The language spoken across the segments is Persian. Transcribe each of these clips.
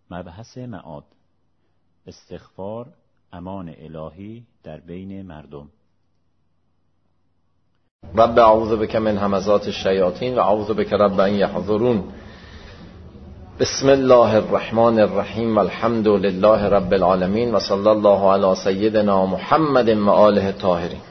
مبحث معاد: استغفار امان الهی در بین مردم. رب اعوذ بک من همزات الشیاطین و اعوذ بک رب ان یحضرون. بسم الله الرحمن الرحیم. الحمد لله رب العالمین و صلی الله علی سیدنا محمد و آله الطاهرین.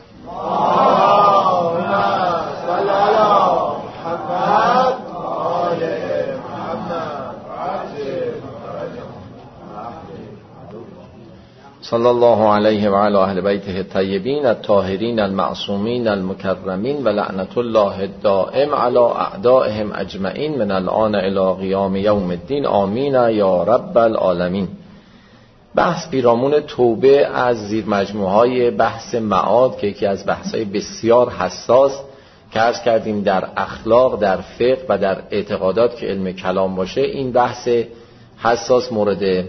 صلی الله علیه و علی اهل بیته الطیبین الطاهرین المعصومین المکرمین و لعنت الله الدائم علی اعدائهم اجمعین من الان الی قیام یوم الدین. آمین یا رب العالمین. بحث پیرامون توبه از زیر مجموعهای بحث معاد که یکی از بحث‌های بسیار حساس که عرض کردیم در اخلاق، در فقه و در اعتقادات که علم کلام باشه، این بحث حساس مورد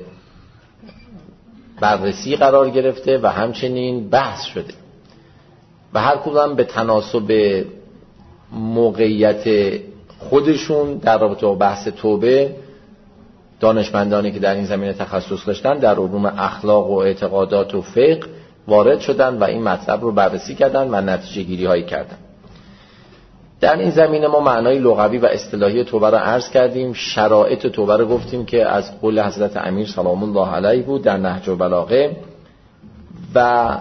بررسی قرار گرفته و همچنین بحث شده و هر کدام به تناسب موقعیت خودشون در رابطه با بحث توبه دانشمندانی که در این زمینه تخصص داشتن در علوم اخلاق و اعتقادات و فقه وارد شدن و این مطلب رو بررسی کردن و نتیجه گیری هایی کردن. در این زمینه ما معنای لغوی و اصطلاحی توبه را عرض کردیم. شرایط توبه را گفتیم که از قول حضرت امیر سلام الله علیه بود در نهج البلاغه، و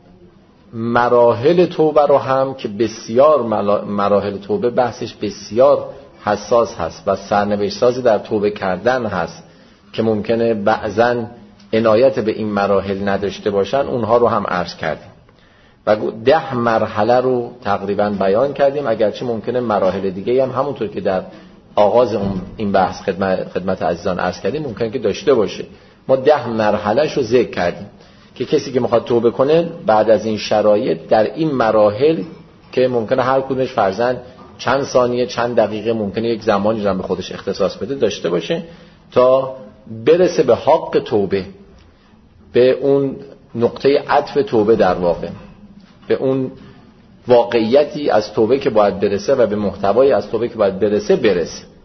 مراحل توبه رو هم که بسیار مراحل توبه بحثش بسیار حساس هست و سرنوشت سازی در توبه کردن هست که ممکنه بعضن عنایت به این مراحل نداشته باشن، اونها رو هم عرض کردیم و 10 مرحله رو تقریبا بیان کردیم، اگرچه ممکنه مراحل دیگه هم همونطور که در آغاز این بحث خدمت عزیزان عرض کردیم ممکنه که داشته باشه. ما 10 مرحله‌اش رو ذکر کردیم که کسی که میخواد توبه کنه بعد از این شرایط در این مراحل که ممکنه هر کدومش فرضاً چند ثانیه چند دقیقه ممکنه یک زمانی رو به خودش اختصاص بده داشته باشه تا برسه به حق توبه، به اون نقطه عطف توبه، در واقع به اون واقعیتی از توبه که باید برسه و به محتوای از توبه که باید برسه.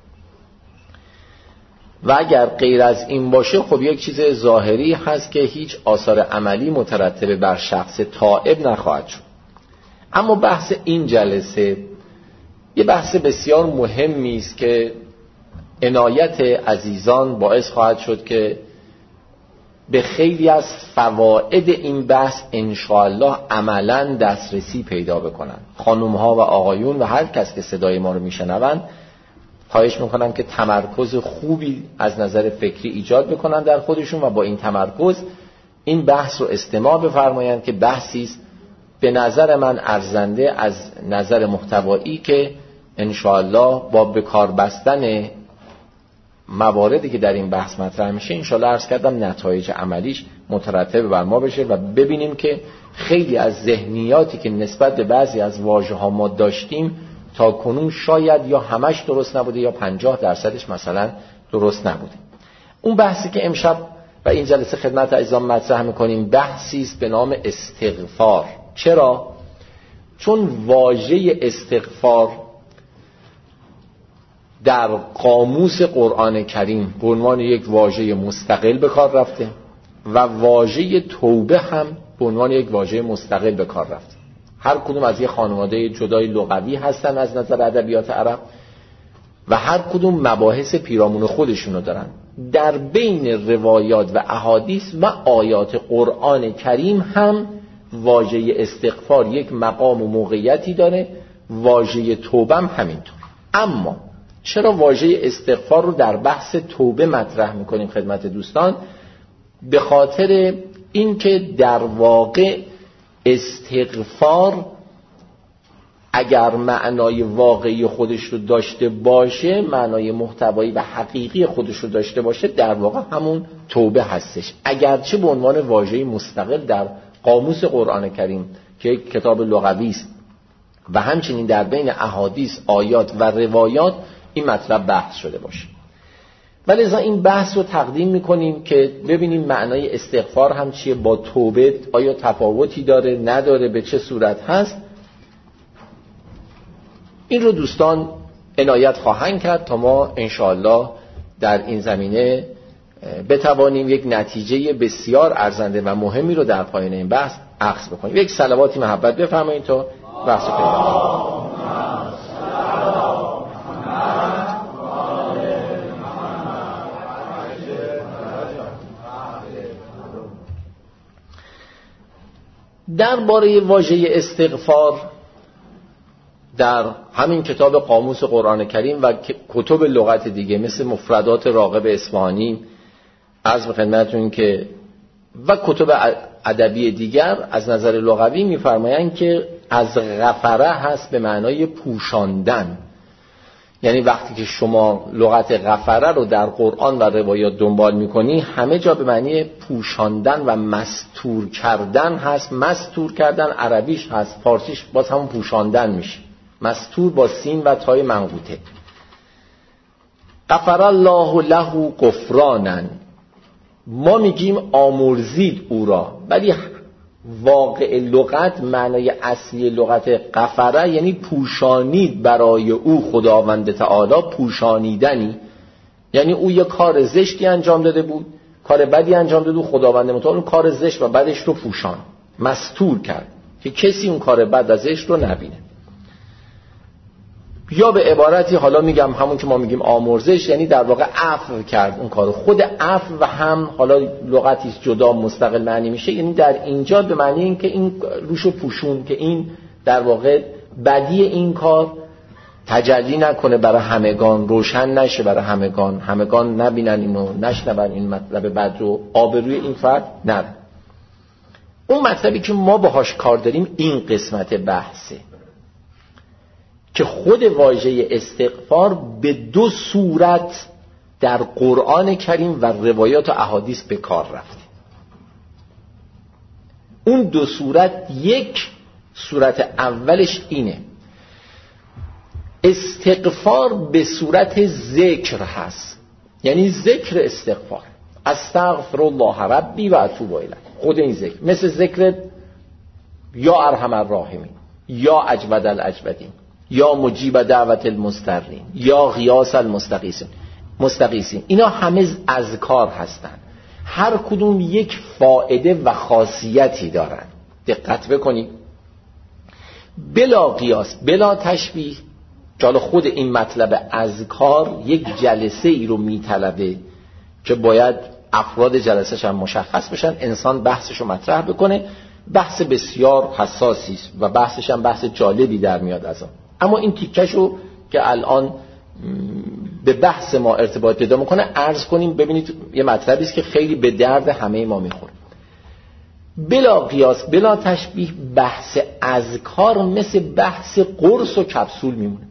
و اگر غیر از این باشه خب یک چیز ظاهری هست که هیچ آثار عملی مترتب بر شخص تائب نخواهد شد. اما بحث این جلسه یه بحث بسیار مهمی است که عنایت عزیزان باعث خواهد شد که به خیلی از فواید این بحث انشاءالله عملاً دسترسی پیدا بکنن. خانوم‌ها و آقایون و هر کس که صدای ما رو میشنون خواهش میکنم که تمرکز خوبی از نظر فکری ایجاد بکنن در خودشون و با این تمرکز این بحث رو استماع بفرمایند که بحثی است به نظر من ارزنده از نظر محتوایی که انشاءالله با به کار بستن مواردی که در این بحث مطرح میشه انشاءالله عرض کردم نتایج عملیش مترتب بر ما بشه و ببینیم که خیلی از ذهنیاتی که نسبت به بعضی از واژه‌ها ما داشتیم تا کنون شاید یا همش درست نبوده یا 50% مثلا درست نبوده. اون بحثی که امشب و این جلسه خدمت عزیزان مطرح میکنیم بحثی است به نام استغفار. چرا؟ چون واژه استغفار در قاموس قرآن کریم به عنوان یک واژه مستقل به کار رفته و واژه توبه هم به عنوان یک واژه مستقل به کار رفته. هر کدوم از یک خانواده جدای لغوی هستن از نظر ادبیات عرب و هر کدوم مباحث پیرامون خودشونو دارن. در بین روایات و احادیث و آیات قرآن کریم هم واژه استغفار یک مقام و موقعیتی داره، واژه توبه هم همینطور. اما چرا واژه استغفار رو در بحث توبه مطرح میکنیم خدمت دوستان؟ به خاطر اینکه در واقع استغفار اگر معنای واقعی خودش رو داشته باشه، معنای محتوایی و حقیقی خودش رو داشته باشه، در واقع همون توبه هستش، اگرچه به عنوان واژه مستقل در قاموس قرآن کریم که یک کتاب لغوی است و همچنین در بین احادیث، آیات و روایات این مطلب بحث شده باشه. ولی لذا این بحث رو تقدیم میکنیم که ببینیم معنای استغفار هم چیه، با توبه آیا تفاوتی داره نداره، به چه صورت هست. این رو دوستان عنایت خواهند کرد تا ما انشاءالله در این زمینه بتوانیم یک نتیجه بسیار ارزنده و مهمی رو در پایان این بحث اخذ بکنیم. یک صلواتی محبت بفرمایید تا بحث پیدا. درباره واژه استغفار در همین کتاب قاموس قرآن کریم و کتب لغت دیگه مثل مفردات راغب اصفهانی عرض به خدمتتون که و کتب ادبی دیگر از نظر لغوی می‌فرمایند که از غفره هست به معنای پوشاندن. یعنی وقتی که شما لغت غفره رو در قرآن و روایات دنبال می‌کنی همه جا به معنی پوشاندن و مستور کردن هست. مستور کردن عربیش هست، فارسیش باز همون پوشاندن میشه. مستور با سین و تای منقوطه. غفر الله له غفرانن، ما میگیم آمرزید او را، ولی واقع لغت معنای اصلی لغت غفره یعنی پوشانید برای او خداوند تعالی، پوشانیدنی. یعنی او یک کار زشتی انجام داده بود، کار بدی انجام داده بود، خداوند متعال اون کار زشت و بدش رو پوشان، مستور کرد که کسی اون کار بد و زشت رو نبینه. یا به عبارتی حالا میگم همون که ما میگیم آمرزش، یعنی در واقع عفو کرد اون کارو. خود عفو و هم حالا لغتی جدا مستقل معنی میشه، یعنی در اینجا به معنی این که این روشو پوشون، که این در واقع بدی این کار تجلی نکنه برای همگان، روشن نشه برای همگان نبینن اینو، نشنون این مطلب بد رو، آبروی این فرد نره. اون مطلبی که ما باهاش کار داریم این قسمت بحثه که خود واژه استغفار به دو صورت در قرآن کریم و روایات و احادیث به کار رفته. اون دو صورت، یک صورت اولش اینه، استغفار به صورت ذکر هست، یعنی ذکر استغفار، استغفر الله ربی و اتوب الیه. خود این ذکر مثل ذکر یا ارحم الراحمین، یا اجود الاجودین، یا مجیب دعوت المضطرین، یا غیاث المستغیثین. اینا همه اذکار هستن، هر کدوم یک فائده و خاصیتی دارن. دقت بکنید، بلا قیاس بلا تشبیه، که حالا خود این مطلب اذکار یک جلسه ای رو میطلبه که باید افراد جلسه‌ش هم مشخص بشن، انسان بحثش رو مطرح بکنه. بحث بسیار حساسی است و بحثش هم بحث جالبی در میاد از آن. اما این تیکشو که الان به بحث ما ارتباط پیدا میکنه عرض کنیم، ببینید یه مطلبی است که خیلی به درد همه ما میخوره. بلا قیاس بلا تشبیه بحث اذکار مثل بحث قرص و کپسول میمونه.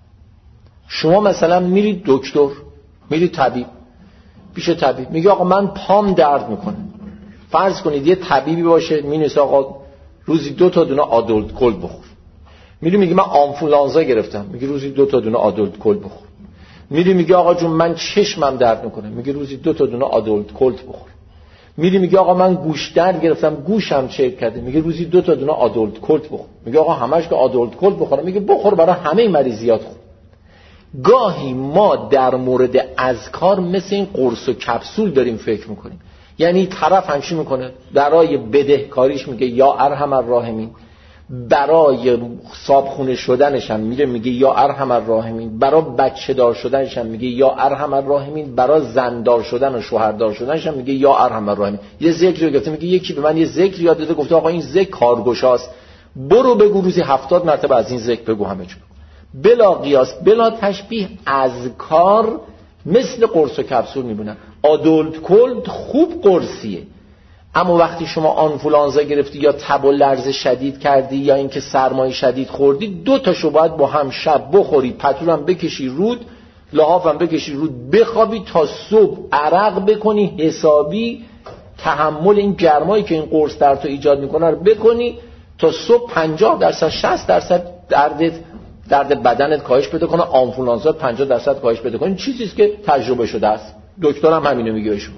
شما مثلا میرید دکتر، میرید طبیب، پیش طبیب میگه آقا من پام درد میکنه. فرض کنید یه طبیبی باشه مینویسه آقا روزی 2 تا دونه آدولت کلد بخور. میگه من آنفولانزا گرفتم، میگه روزی 2 تا دونه آدولت کلد بخور. میگه آقا جون من چشمم درد میکنه، میگه روزی 2 تا دونه آدولت کلد بخور. میگه آقا من گوش درد گرفتم، گوشم چیپ کرده، میگه روزی 2 تا دونه آدولت کلد بخور. میگه آقا همش که آدولت کلد بخوره، میگه بخور برای همه مریضیات خوب. گاهی ما در مورد اذکار مثل این قرص و کپسول داریم فکر میکنیم. یعنی طرف همچی میکنه برای بدهکاریش میگه یا ارحم الراحمین، برای صابخونه شدنش هم میگه یا ارحم الراحمین، برای بچه دار شدنش هم میگه یا ارحم الراحمین، برای زندار شدن و شوهردار شدنش هم میگه یا ارحم الراحمین. یه ذکری رو گفته، میگه یکی به من یه ذکر یاد داده، گفته آقا این ذکر کارگشاست، برو بگو روزی 70 مرتبه از این ذکر بگو همه جا. بلا قیاس بلا تشبیه اذکار مثل قرص و کپسول میبونن. آدولت کلد خوب قرصیه، اما وقتی شما آنفولانزا گرفتی یا تب و لرز شدید کردی یا اینکه سرمای شدید خوردی، 2 تاشو باید با هم شب بخوری، پتورم بکشی رود، لحافم بکشی رود، بخوابی تا صبح عرق بکنی حسابی، تحمل این گرمایی که این قرص در تو ایجاد میکنه رو بکنی تا صبح 50% 60% درد بدنت کاهش پیدا کنه، آنفولانزا 50% کاهش پیدا کنه. چیزی است که تجربه شده است. دکترم همینو میگه بهشون.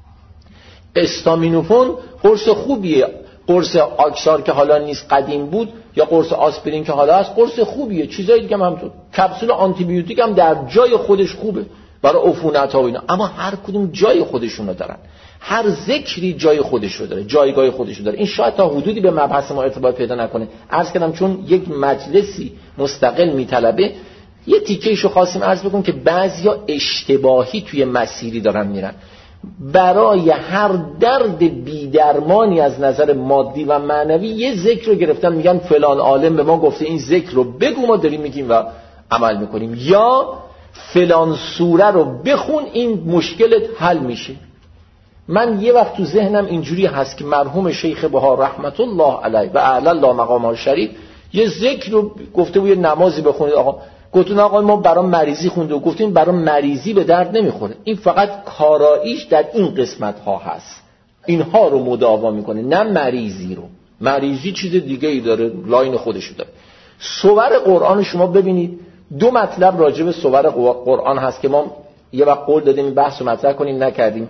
استامینوفون قرص خوبیه، قرص آکسار که حالا نیست قدیم بود، یا قرص آسپرین که حالا هست قرص خوبیه. چیزای دیگه هم همینطور. کپسول آنتی بیوتیک هم در جای خودش خوبه. برای عفونت‌ها و اینا، اما هر کدوم جای خودشون رو دارن، هر ذکری جای خودش رو داره، جایگاه خودش رو داره. این شاید تا حدودی به مبحث ما ارتباط پیدا نکنه، عرض کردم چون یک مجلسی مستقل میطلبه. یه تیکه‌ایشو خواستیم عرض بکنم که بعضیا اشتباهی توی مسیری دارن میرن، برای هر درد بی‌درمانی از نظر مادی و معنوی یه ذکر رو گرفتن، میگن فلان عالم به ما گفته این ذکر رو بگو، ما داریم میگیم و عمل میکنیم، یا فلان سوره رو بخون این مشکلت حل میشه. من یه وقت تو ذهنم اینجوری هست که مرحوم شیخ بهار رحمت الله علیه و اعلی الله مقامه شریف یه ذکر رو گفته بود، یه نمازی بخونید آقا، گفتن آقا ما برای مریضی خونده و گفتیم برای مریضی به درد نمیخوره، این فقط کاراییش در این قسمت ها هست، اینها رو مداوا میکنه نه مریضی رو. مریضی چیز دیگه ای داره، لاین خودشو داره. سور قرآن شما ببینید، دو مطلب راجع به سور قرآن هست که ما یه وقت قول دادیم این بحث رو مطرح کنیم نکردیم.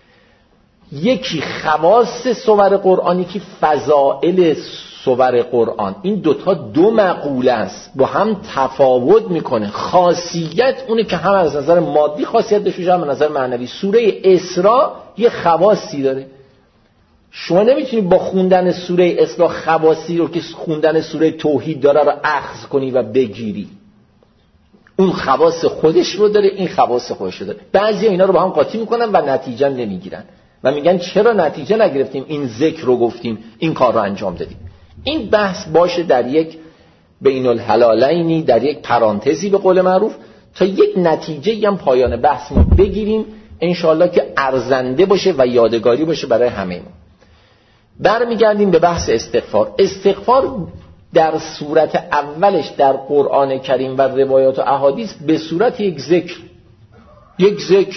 یکی خواص سور قرآنی که فضائل سور قرآن، این دوتا دو مقوله است، با هم تفاوت میکنه. خاصیت اونه که هم از نظر مادی خاصیت داشته، هم از نظر معنوی. سوره اسراء یه خواصی داره، شما نمیتونی با خوندن سوره اسراء خواصی رو که خوندن سوره توحید داره رو اخذ کنی و بگیری. اون خواص خودش رو داره، این خواص خودش رو داره. بعضی اینا رو با هم قاطی میکنن و نتیجه نمیگیرن و میگن چرا نتیجه نگرفتیم، این ذکر رو گفتیم، این کار رو انجام دادیم. این بحث باشه در یک بین الحلالینی، در یک پرانتزی به قول معروف، تا یک نتیجه هم پایان بحث ما بگیریم انشاءالله که ارزنده باشه و یادگاری باشه برای همه ما. برمیگردیم به بحث استغفار. استغفار در صورت اولش در قرآن کریم و روایات و احادیث به صورت یک ذکر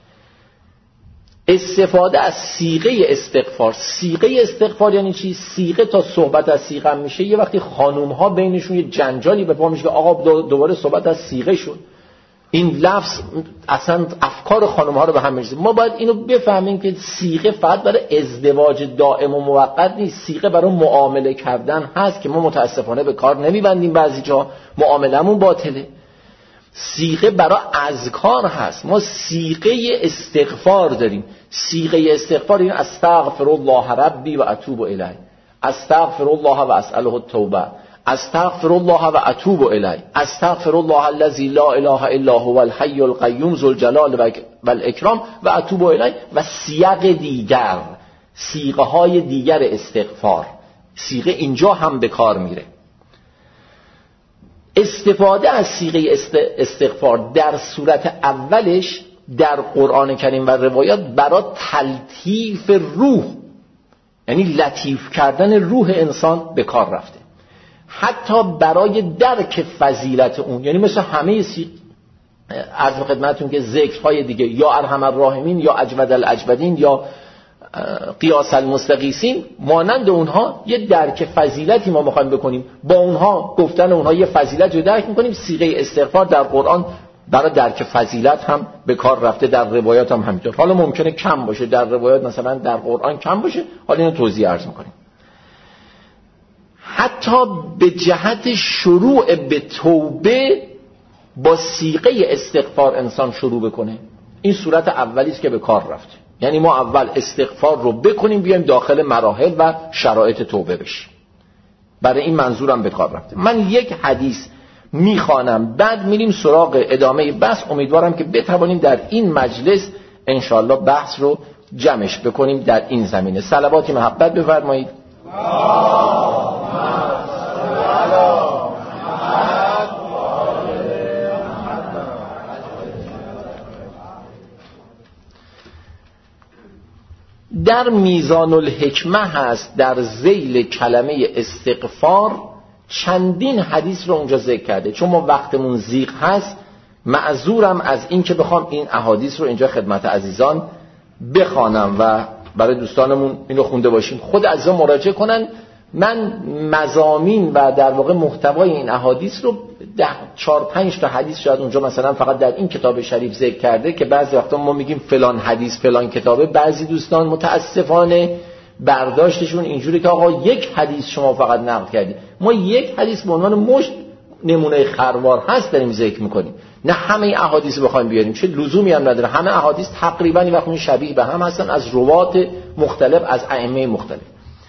استفاده از صیغه استغفار. صیغه استغفار یعنی چی؟ صیغه تا صحبت از صیغه میشه، یه وقتی خانوم ها بینشون یه جنجالی به پا میشه که آقا دوباره صحبت از صیغه شد، این لفظ اصلا افکار خانوم ها رو به هم میریزه. ما باید اینو بفهمیم که صیغه فقط برای ازدواج دائم و موقت نیست، صیغه برای معامله کردن هست که ما متاسفانه به کار نمیبندیم، بعضی جا معاملمون باطله. صیغه برای اذکار هست، ما صیغه استغفار داریم. صیغه استغفار این استغفر الله ربی و اتوب الیه، استغفر الله و اسأله التوبه، استغفر الله و اتوب الیه، استغفر الله الذی لا اله الا هو الحی القیوم ذو الجلال و الاکرام و اتوب الیه. و سیاق دیگر، صیغه های دیگر استغفار، صیغه اینجا هم به کار میره. استفاده از صیغه استغفار در صورت اولش در قرآن کریم و روایات برای تلطیف روح، یعنی لطیف کردن روح انسان به کار رفته، حتی برای درک فضیلت اون. یعنی مثل همه عرض خدمتتون که ذکرهای دیگه، یا ارحم الراحمین یا اجود الاجودین یا قیاس المستغیثین، مانند اونها یه درک فضیلتی ما میخوایم بکنیم، با اونها گفتن اونها یه فضیلت رو درک میکنیم. صیغه استغفار در قرآن برای درک فضیلت هم به کار رفته، در روایات هم همینطور. حالا ممکنه کم باشه در روایات، مثلا در قرآن کم باشه، حالا اینو توضیح عرض میکنیم. حتی به جهت شروع به توبه با صیغه استغفار انسان شروع بکنه، این صورت اولی است که به کار رفته. یعنی ما اول استغفار رو بکنیم، بیایم داخل مراحل و شرایط توبه بشیم. برای این منظورم به کار رفته. من یک حدیث میخوانم، بعد میریم سراغ ادامه بحث. امیدوارم که بتوانیم در این مجلس انشاءالله بحث رو جمعش بکنیم در این زمینه. صلواتی محبت بفرمایید. در میزان الحکمه هست در ذیل کلمه استغفار چندین حدیث رو اونجا ذکر کرده. چون ما وقتمون ضیق هست، معذورم از این که بخوام این احادیث رو اینجا خدمت عزیزان بخوانم و برای دوستانمون اینو خونده باشیم، خود عزیزان مراجعه کنن. من مضامین و در واقع محتوای این احادیث رو 4-5 تا حدیث شاید اونجا مثلا فقط در این کتاب شریف ذکر کرده که بعضی وقتا ما میگیم فلان حدیث فلان کتابه، بعضی دوستان متاسفانه برداشتشون اینجوری که آقا یک حدیث شما فقط نقل کردی. ما یک حدیث به عنوان مشت نمونه خروار هست داریم ذکر میکنیم. نه همه احادیث بخوایم بیاریم، چه لزومی هم نداره. همه احادیث تقریبا این وقت شبیه به هم هستن، از روات مختلف، از ائمه مختلف.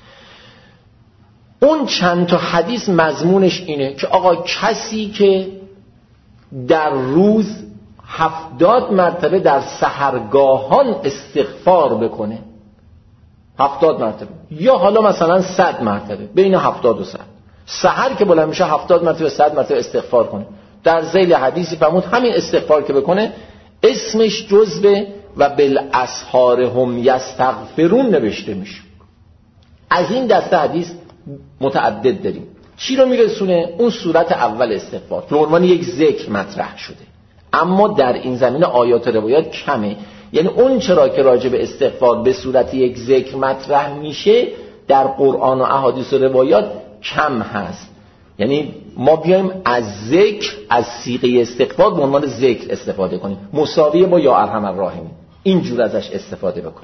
اون چند تا حدیث مضمونش اینه که آقا کسی که در روز 70 مرتبه در سحرگاهان استغفار بکنه، 70 مرتبه، یا حالا مثلا 100 مرتبه، بین 70 و 100، سحر که بلند میشه 70 مرتبه 100 مرتبه استغفار کنه، در ذیل حدیثی فرمود همین استغفار که بکنه اسمش جزو و بالاسحار هم یستغفرون نوشته میشه. از این دسته حدیث متعدد داریم. چی رو میرسونه؟ اون صورت اول استغفار به عنوان یک ذکر مطرح شده، اما در این زمینه آیات و روایات کمه. یعنی اون چرا که راجع به استغفار به صورت یک ذکر مطرح میشه در قرآن و احادیث و روایات کم هست. یعنی ما بیایم از ذکر، از صیغه استغفار به عنوان ذکر استفاده کنیم، مساویه با یا ارحم الراحمین، اینجور ازش استفاده بکنیم.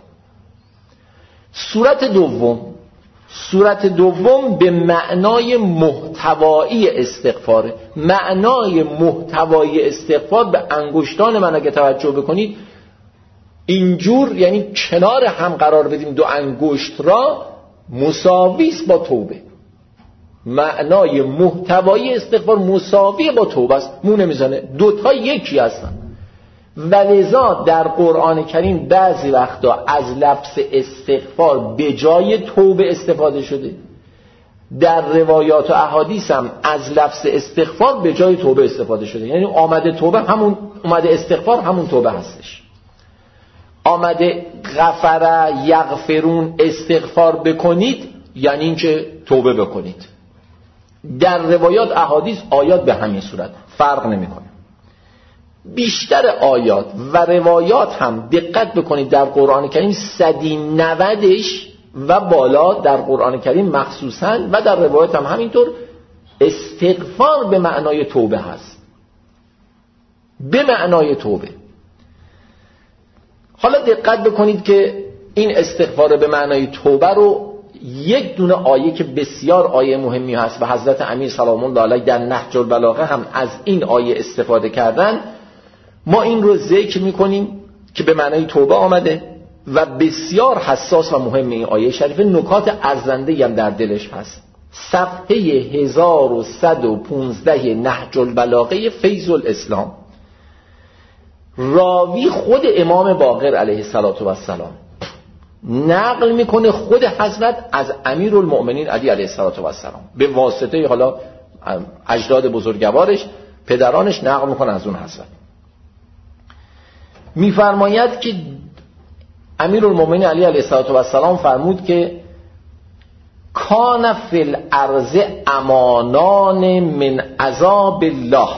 صورت دوم به معنای محتوایی استغفاره. معنای محتوایی استغفار به انگشتان من اگه توجه بکنید اینجور، یعنی کنار هم قرار بدیم دو انگشت را، مساویست با توبه. معنای محتوایی استغفار مساوی با توبه است، مو نمیزنه، دوتا یکی هستن. ولذا در قرآن کریم بعضی وقتا از لفظ استغفار به جای توبه استفاده شده، در روایات و احادیث هم از لفظ استغفار به جای توبه استفاده شده. یعنی آمده توبه همون، اومده استغفار همون توبه هستش. آمده غفر یغفرون استغفار بکنید یعنی این که توبه بکنید. در روایات احادیث آیات به همین صورت فرق نمیکنه. بیشتر آیات و روایات هم دقت بکنید در قرآن کریم 190ش و بالا در قرآن کریم مخصوصا و در روایات هم همینطور استغفار به معنای توبه هست، به معنای توبه. حالا دقت بکنید که این استغفار به معنای توبه رو یک دونه آیه که بسیار آیه مهمی هست و حضرت امیر سلام الله علیه در نهج البلاغه هم از این آیه استفاده کردن، ما این رو ذکر میکنیم که به معنای توبه آمده و بسیار حساس و مهم این آیه شریفه. نکات ارزنده هم در دلش هست. صفحه 1115 نهج البلاغه فیض الاسلام، راوی خود امام باقر علیه السلام نقل میکنه خود حضرت از امیرالمؤمنین علی علیه السلام به واسطه حالا اجداد بزرگوارش، پدرانش نقل میکنه از اون حضرت. میفرماید که امیرالمؤمنین علی علیه السلام فرمود که کان فی الارض امانان من عذاب الله.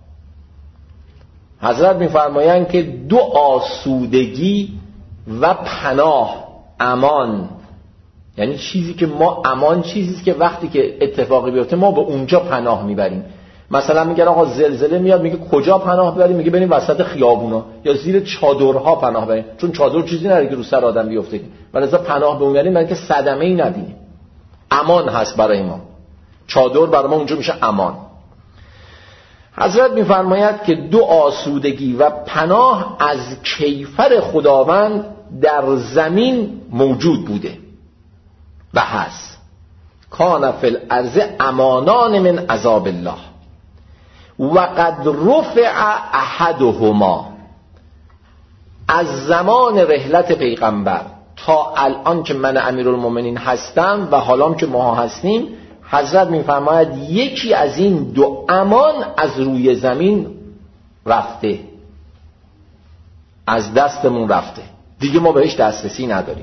حضرت میفرمایند که دو آسودگی و پناه، امان یعنی چیزی که ما امان، چیزی که وقتی که اتفاقی بیفته ما به اونجا پناه میبریم. مثلا میگن آقا زلزله میاد، میگه کجا پناه ببریم؟ میگه بریم وسط خیابونا یا زیر چادرها پناه ببریم، چون چادر چیزی نداره که رو سر آدم بیفته، ولی از پناه ببریم برای که صدمه‌ای نبینیم. امان هست برای ما، چادر برای ما اونجا میشه امان. حضرت میفرماید که دو آسودگی و پناه از کیفر خداوند در زمین موجود بوده و هست. کان فی الارض امانان من عذاب الله و قد رفع احدهما. از زمان رحلت پیغمبر تا الان که من امیرالمؤمنین هستم و حالا که ما هستیم، حضرت میفرماید یکی از این دو امان از روی زمین رفته، از دستمون رفته، دیگه ما بهش دسترسی نداریم.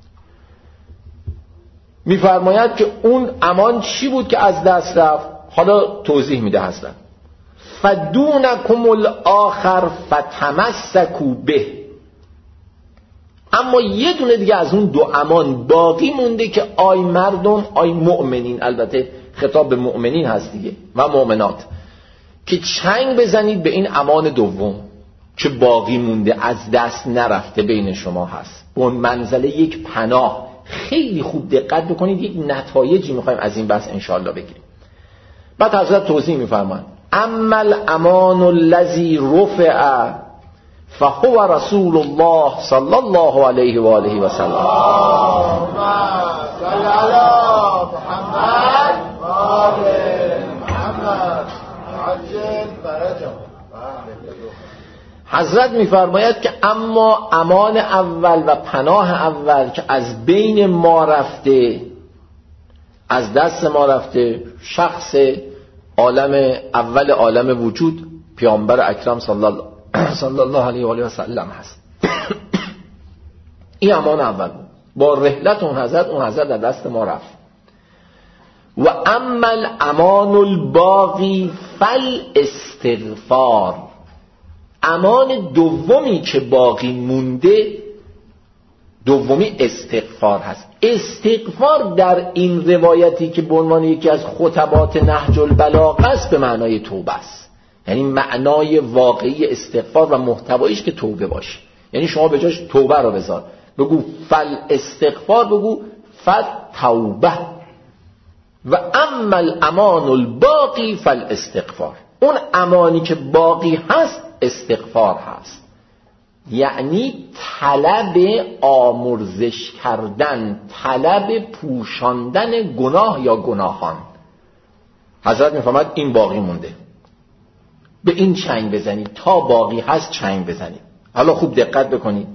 میفرماید که اون امان چی بود که از دست رفت؟ حالا توضیح میده حضرت. فدونکم الاخر فتمسکوا به. اما یه دونه دیگه از اون دو امان باقی مونده که آی مردم، آی مؤمنین، البته خطاب به مؤمنین هست دیگه و مؤمنات، که چنگ بزنید به این امان دوم که باقی مونده، از دست نرفته، بین شما هست. اون منزله یک پناه. خیلی خوب دقت بکنید، یک نتایجی میخوایم از این بحث انشاءالله بگیریم. بعد حضرت توضیح میفرمان اما الامان الذی رفع فهو رسول الله صلی الله علیه و آله و سلم. اللهم صل علی محمد و آل محمد عجل فرجهم. حضرت می‌فرماید که اما امان اول و پناه اول که از بین ما رفته، از دست ما رفته، شخص عالم اول عالم وجود پیامبر اکرم صلی الله علیه و آله و سلم هست. این امان اول با رحلت اون حضرت در دست ما رفت. و اما الامان الباقی فالاستغفار، امان دومی که باقی مونده، دومی استغفار هست. استغفار در این روایتی که به عنوان یکی از خطبات نهج البلاغه است به معنای توبه است. یعنی معنای واقعی استغفار و محتوایش که توبه باشه. یعنی شما به جاش توبه رو بذار، بگو فل استغفار، بگو فل توبه. و اما الامان الباقی فل استغفار، اون امانی که باقی هست استغفار هست. یعنی طلب آمرزش کردن، طلب پوشاندن گناه یا گناهان. حضرت میفرماید این باقی مونده، به این چنگ بزنید، تا باقی هست چنگ بزنید. حالا خوب دقت بکنید،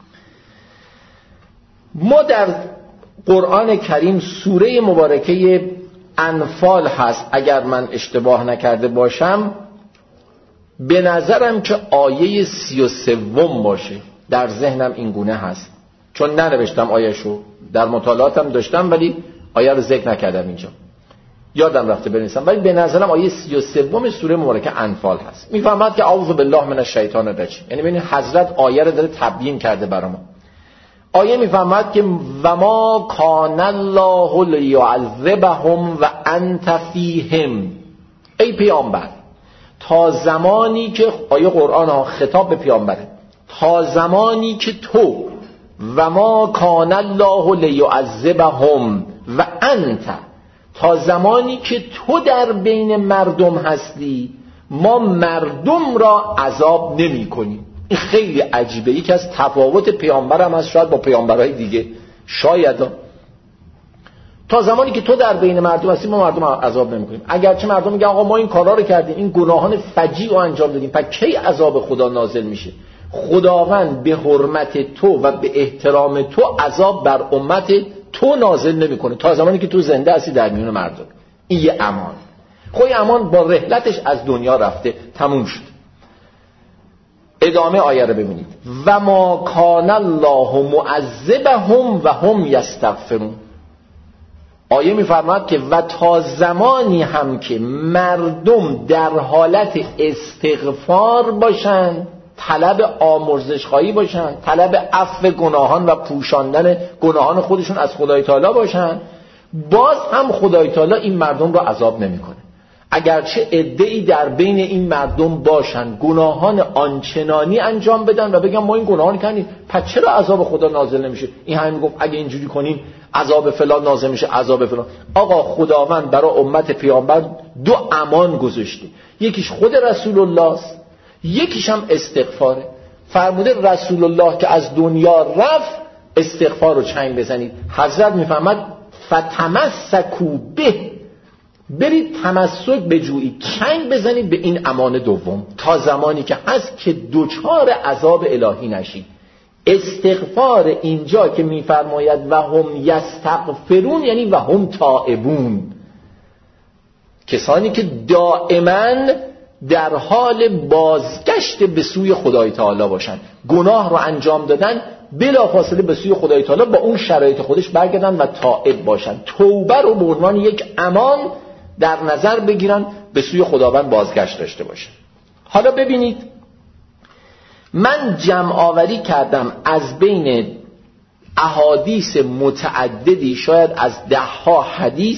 ما در قرآن کریم سوره مبارکه انفال هست، اگر من اشتباه نکرده باشم به نظرم که آیه 33 باشه، در ذهنم این گونه هست، چون ننوشتم آیه‌شو، در مطالعاتم داشتم ولی آیه رو ذکر نکردم اینجا، یادم رفته بنویسم، ولی به نظرم آیه 33 سوره مبارکه انفال هست. میفهمد که اعوذ بالله من الشیطان الرجیم، یعنی ببینید حضرت آیه رو داره تبیین کرده برامون. آیه میفهمد که و ما کان الله لیعذبهم و انت فیهم، ای پیامبر تا زمانی که، آیه قرآن ها خطاب به پیامبره، تا زمانی که تو و ما کان الله لیعذبهم و انت، تا زمانی که تو در بین مردم هستی ما مردم را عذاب نمی کنیم. این خیلی عجیبه، یکی از تفاوت پیامبرم هست شاید با پیامبرهای دیگه، شاید تا زمانی که تو در بین مردم هستی ما مردم عذاب نمی کنیم. اگرچه مردم میگن آقا ما این کارا رو کردیم، این گناهان فجیع رو انجام دادیم، پس کی عذاب خدا نازل میشه؟ خداوند به حرمت تو و به احترام تو عذاب بر امت تو نازل نمیکنه تا زمانی که تو زنده هستی در میون مردم. این یه امان. خب امان با رحلتش از دنیا رفته، تموم شد. ادامه آیه رو ببینید، و ما کان الله معذبهم و هم یستغفرون. آیه میفرماید که و تا زمانی هم که مردم در حالت استغفار باشند، طلب آمرزش خواهی باشند، طلب عفو گناهان و پوشاندن گناهان خودشون از خدای تعالی باشند، باز هم خدای تعالی این مردم رو عذاب نمیکنه. اگرچه عده‌ای در بین این مردم باشند گناهان آنچنانی انجام بدن و بگن ما این گناهان کردیم پس چرا عذاب خدا نازل نمیشه؟ این همین گفت اگه اینجوری کنیم عذاب فلان نازل میشه، عذاب فلان. آقا خداوند برای امت پیامبر دو امان گذاشته، یکیش خود رسول الله است، یکیش هم استغفاره. فرموده رسول الله که از دنیا رفت استغفار رو چنگ بزنید. حضرت میفهمد فتمسکوا به، برید تمسک بجویید، چنگ بزنید به این امان دوم تا زمانی که هست که دوچار عذاب الهی نشید. استغفار اینجا که میفرماید و هم یستغفرون یعنی و هم تائبون، کسانی که دائما در حال بازگشت به سوی خدای تعالی باشن، گناه رو انجام دادن بلافاصله به سوی خدای تعالی با اون شرایط خودش برگردن و تائب باشن، توبه رو به عنوان یک امان در نظر بگیرن، به سوی خداوند بازگشت داشته باشن. حالا ببینید من جمع آوری کردم از بین احادیث متعددی، شاید از 10 حدیث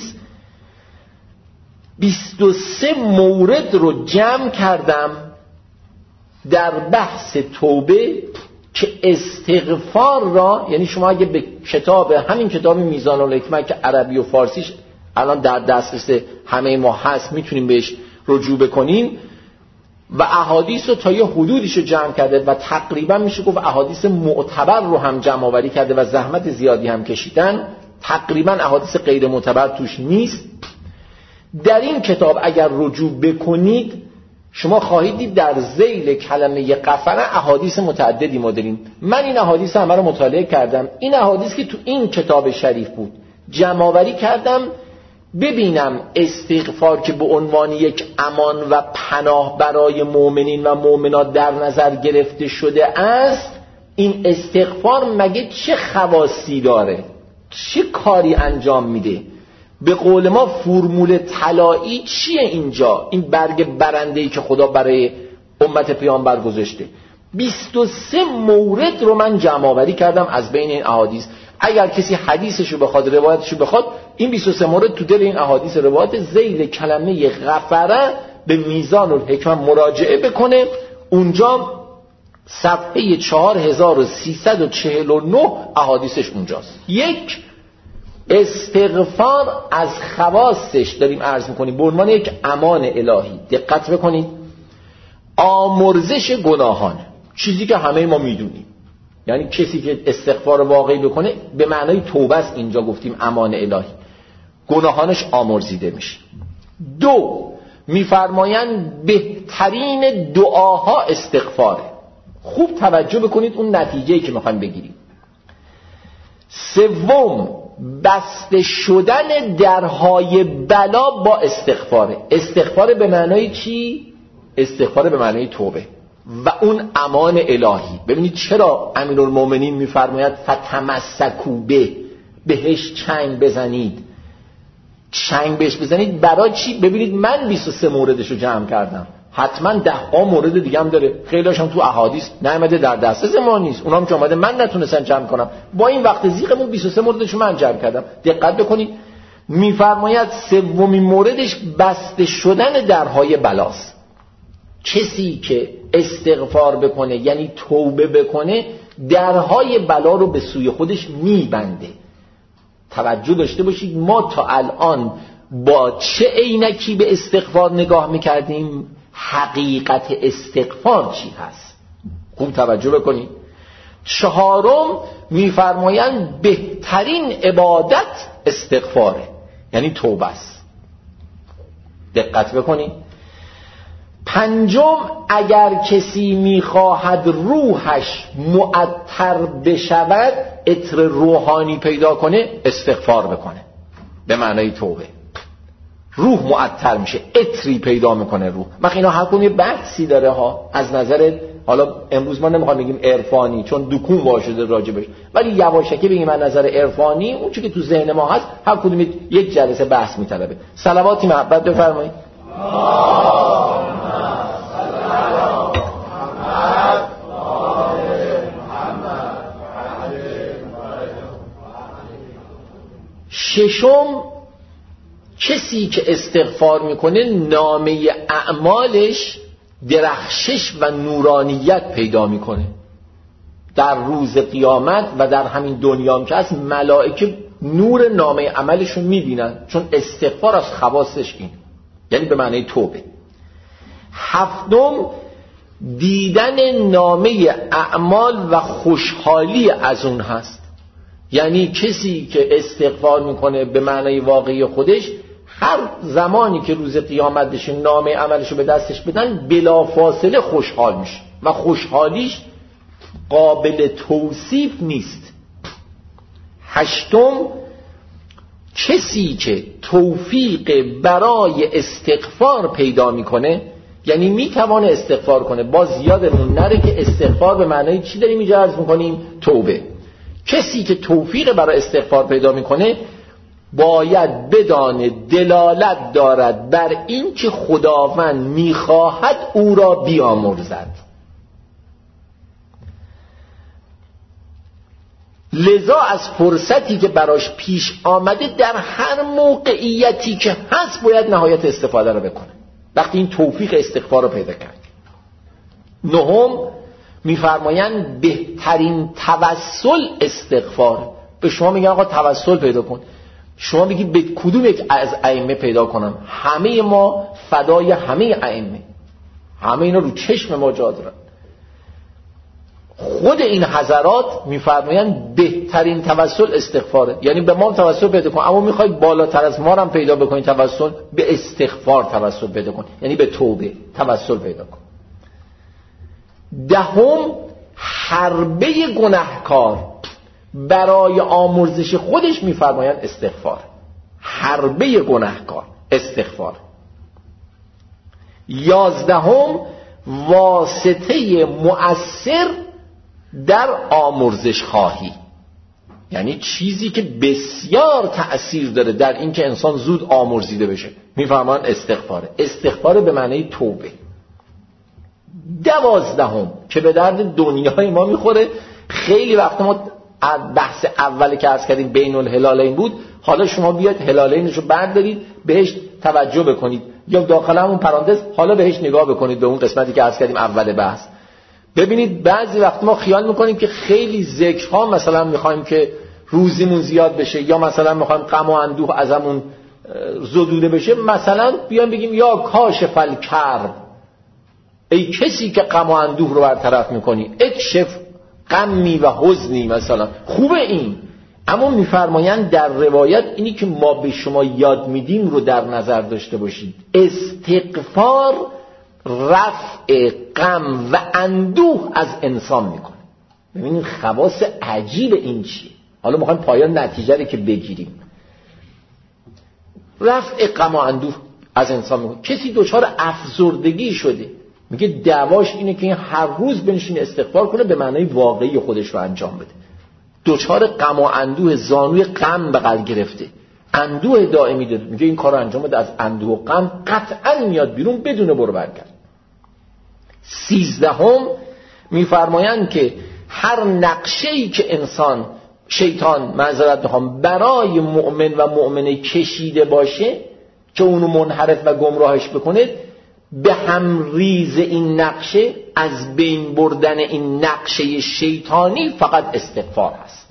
23 مورد رو جمع کردم در بحث توبه که استغفار را، یعنی شما اگه به کتاب همین کتاب میزان الحکمت که عربی و فارسیش الان در دسترس همه ما هست میتونیم بهش رجوع بکنیم و احادیث رو تا یه حدودیشو جمع کرده و تقریبا میشه گفت احادیث معتبر رو هم جمع آوری کرده و زحمت زیادی هم کشیدن، تقریبا احادیث غیر معتبر توش نیست. در این کتاب اگر رجوع بکنید شما خواهید دید در ذیل کلمه غفر احادیث متعددی ما داریم. من این احادیث همه رو مطالعه کردم، این احادیث که تو این کتاب شریف بود جمع آوری کردم ببینم استغفار که به عنوان یک امان و پناه برای مؤمنین و مؤمنات در نظر گرفته شده است، این استغفار مگه چه خواصی داره، چه کاری انجام میده؟ به قول ما فرمول طلایی چیه اینجا؟ این برگ برنده‌ای که خدا برای امت پیامبر گذاشته. 23 مورد رو من جمع آوری کردم از بین این احادیث. اگر کسی حدیثشو بخواد، روایتشو بخواد، این 23 مورد تو دل این احادیث روایت ذیل کلمه غفره به میزان الحکمه مراجعه بکنه. اونجا صفحه 4349 احادیثش اونجاست. یک، استغفار از خواصش داریم عرض میکنیم به عنوان یک امان الهی. دقت بکنید، آمرزش گناهان، چیزی که همه ما میدونیم، یعنی کسی که استغفار واقعی بکنه به معنای توبه است. اینجا گفتیم امان الهی، گناهانش آمرزیده میشه. دو، میفرمایند بهترین دعاها استغفاره. خوب توجه بکنید اون نتیجه‌ای که میخوایم بگیریم. سوم، بسته شدن درهای بلا با استغفاره. استغفار به معنای چی؟ استغفار به معنای توبه و اون امان الهی. ببینید چرا امیرالمومنین میفرماید فتمسکوا به، بهش چنگ بزنید. چنگ بهش بزنید برای چی؟ ببینید من 23 موردش رو جمع کردم، حتما 10 مورد دیگه هم داره، خیلی‌هاش هم تو احادیث نیامده، در دسترس ما نیست، اونام که اومده من نتونستم جمع کنم. با این وقت زیغمون 23 موردش رو من جمع کردم. دقت بکنید، میفرماید سومین موردش بسته شدن درهای بلاست. کسی که استغفار بکنه یعنی توبه بکنه، درهای بلا رو به سوی خودش میبنده. توجه داشته باشید ما تا الان با چه عینکی به استغفار نگاه میکردیم، حقیقت استغفار چی هست؟ خوب توجه بکنید. چهارم، میفرمایند بهترین عبادت استغفاره، یعنی توبه است. دقت بکنید. پنجم، اگر کسی میخواهد روحش معطر بشود، عطر روحانی پیدا کنه، استغفار بکنه به معنای توبه. روح معطر میشه، عطری پیدا میکنه روح. وقتی اینا هر کدوم یه بحثی داره ها، از نظر حالا امروز ما نمیخوام بگیم عرفانی چون دکون واشده راجبش، ولی یواشکی بگیم از نظر عرفانی اون چیزی که تو ذهن ما هست هر کدوم یک جلسه بحث میطلبه. صلواتی محبت بفرمایید. ششم، کسی که استغفار میکنه نامه اعمالش درخشش و نورانیت پیدا میکنه. در روز قیامت و در همین دنیا هم که هست ملائکه نور نامه عملشون میبینن، چون استغفار از خواصش این، یعنی به معنی توبه. هفتم، دیدن نامه اعمال و خوشحالی از اون هست. یعنی کسی که استغفار میکنه به معنی واقعی خودش، هر زمانی که روز قیامت بشه نامه عملشو به دستش بدن بلافاصله خوشحال میشه و خوشحالیش قابل توصیف نیست. هشتم، کسی که توفیق برای استغفار پیدا میکنه، یعنی میتوانه استغفار کنه، باز یادمون نره که استغفار به معنی چی داریم اینجا عرض میکنیم؟ توبه. کسی که توفیق برای استغفار پیدا میکنه باید بدانه دلالت دارد بر این که خداوند میخواهد او را بیامرزد. لذا از فرصتی که براش پیش آمده در هر موقعیتی که هست باید نهایت استفاده را بکنه وقتی این توفیق استغفار رو پیدا کرد. نهم، میفرمایند بهترین توسل استغفار. به شما میگن آقا توسل پیدا کن. شما بگید به کدوم یک از ائمه پیدا کنم؟ همه ما فدای همه ائمه، همه اینا رو چشم ما جا دارن. خود این حضرات میفرمایند بهترین توسل استغفاره. یعنی به ما توسل پیدا کن، اما میخوای بالاتر از ما هم پیدا بکنی توسل، به استغفار توسل پیدا کن، یعنی به توبه توسل پیدا کن. دهم، حربه گناهکار برای آمرزش خودش میفرمایند استغفار. حربه گناهکار استغفار. 11، واسطه مؤثر در آمرزش خواهی، یعنی چیزی که بسیار تأثیر داره در این که انسان زود آمرزیده بشه، میفرمایند استغفاره. استغفار به معنی توبه. 12 که به درد دنیای ما میخوره. خیلی وقت ما بحث اولی که عرض کردیم بین الهلالین بود، حالا شما بیاید هلالینش رو بردارید بهش توجه بکنید، یا داخل همون پرانتز حالا بهش نگاه بکنید به اون قسمتی که عرض کردیم اول بحث. ببینید بعضی وقت ما خیال میکنیم که خیلی ذکرها مثلا میخوایم که روزیمون زیاد بشه، یا مثلا میخوایم غم و اندوه ازمون زدوده بشه، مثلا بیان بگیم یا کاشف الکرب، ای کسی که غم و اندوه رو برطرف میکنی، اکشف غمی و حزنی مثلا. خوبه این، اما میفرمایند در روایت اینی که ما به شما یاد میدیم رو در نظر داشته باشید. استغفار رفع غم و اندوه از انسان میکنه. ببینید خواص عجیب این چیه. حالا میخوایم پایان نتیجه رو که بگیریم. رفع غم و اندوه از انسان میکنه. کسی دچار افسردگی شده، میگه دعواش اینه که این هر روز بنشینه استغفار کنه، به معنای واقعی خودش رو انجام بده. دچار غم و اندوه، زانوی غم بغل گرفته، اندوه دائمی داره، میگه این کارو انجام بده، از اندوه و غم قطعا میاد بیرون بدون برو برگرد. 13 میفرمایند که هر نقشه‌ای که انسان شیطان معذرت میخوام برای مؤمن و مؤمنه کشیده باشه که اونو منحرف و گمراهش بکنه، به هم ریز این نقشه، از بین بردن این نقشه شیطانی فقط استغفار هست.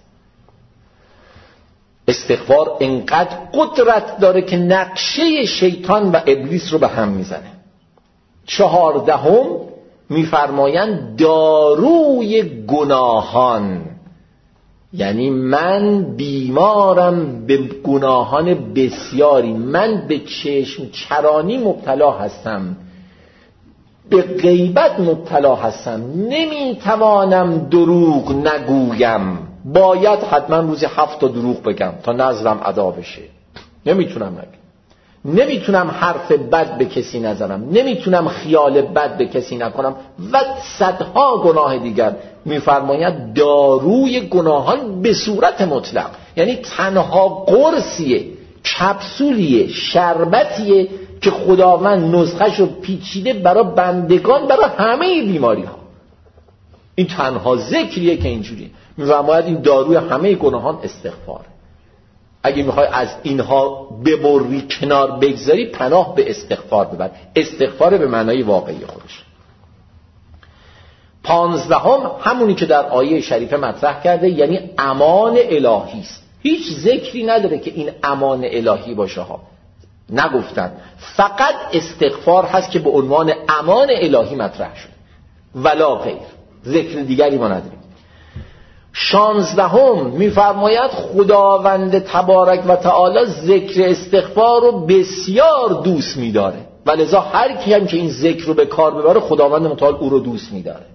استغفار انقدر قدرت داره که نقشه شیطان و ابلیس رو به هم میزنه. 14 میفرمایند داروی گناهان، یعنی من بیمارم به گناهان بسیاری، من به چشم چرانی مبتلا هستم، به غیبت مبتلا هستم، نمیتوانم دروغ نگویم، باید حتما روزی 7 تا دروغ بگم تا نظرم ادا بشه، نمیتونم نگم، نمیتونم حرف بد به کسی نزنم، نمیتونم خیال بد به کسی نکنم و صدها گناه دیگر. میفرماید داروی گناهان به صورت مطلق، یعنی تنها قرصیه، کپسولیه، شربتیه که خداوند نسخه‌شو پیچیده برای بندگان، برای همه بیماری ها. این تنها ذکریه که اینجوریه. میفرماید این داروی همه گناهان استغفاره. اگه میخوای از اینها ببری کنار بگذاری، پناه به استغفار ببر. استغفار به معنای واقعی خودش. 15 همونی که در آیه شریفه مطرح کرده، یعنی امان الهی است. هیچ ذکری نداره که این امان الهی باشه ها، نگفتن، فقط استغفار هست که به عنوان امان الهی مطرح شده، ولا غیر. ذکر دیگری ما نداریم. 16 میفرماید خداوند تبارک و تعالی ذکر استغفار رو بسیار دوست می‌داره، ولذا هر کی هم که این ذکر رو به کار ببره خداوند متعال او رو دوست می‌داره.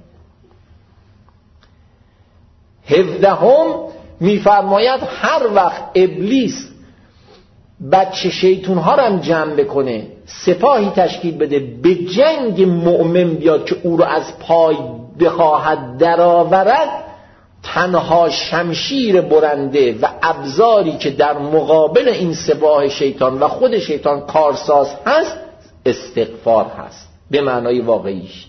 17 میفرماید هر وقت ابلیس بچه شیطون ها رو هم جمع بکنه، سپاهی تشکیل بده، به جنگ مؤمن بیاد که او رو از پای بخواهد درآورد، تنها شمشیر برنده و ابزاری که در مقابل این سپاه شیطان و خود شیطان کارساز هست استغفار هست به معنای واقعیش.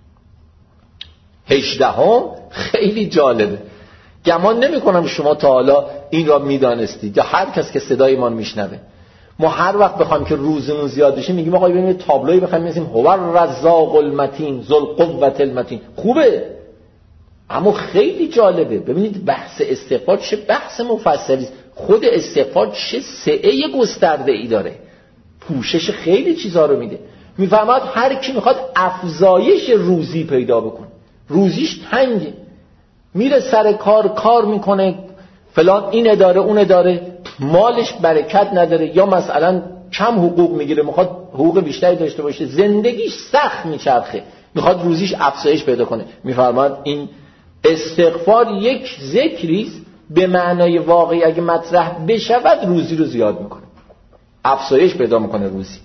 18 خیلی جالبه، گمان نمی کنم شما تا حالا این را میدانستید یا هر کس که صدای ما میشنوه. ما هر وقت بخوایم که روزمون زیاد بشه میگیم آقا ببینید تابلویی بخوایم بنویسیم هو الرزاق المتین ذو القوة المتین. خوبه، اما خیلی جالبه. ببینید بحث استغفار چه بحث مفصلی است. خود استغفار چه سعه گسترده ای داره، پوشش خیلی چیزا رو میده. میفهمد هر کی میخواد افزایش روزی پیدا بکنه، روزیش تنگه، میره سر کار میکنه، فلان این اداره اون اداره، مالش برکت نداره یا مثلا کم حقوق میگیره، میخواد حقوق بیشتری داشته باشه، زندگیش سخت میچرخه، میخواد روزیش افزایش پیدا کنه. میفرماد این استغفار یک ذکریست به معنای واقعی اگه مطرح بشود روزی رو زیاد میکنه، افزایش پیدا میکنه روزی.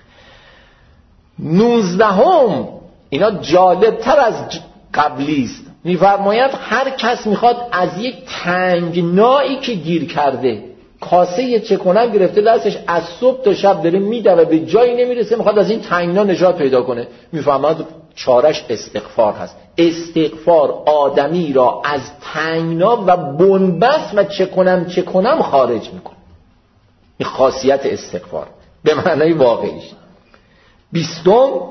19 اینا جالب تر از قبلیست. میفرماید هر کس میخواد از یک تنگنایی که گیر کرده، کاسه چکنم گرفته دستش، از صبح تا شب داره میدوه به جایی نمیرسه، میخواد از این تنگنا نجات پیدا کنه، میفرماید چارش استغفار هست. استغفار آدمی را از تنگنا و بنبست و چکنم خارج میکنه. این خاصیت استغفار به معنای واقعیش. 20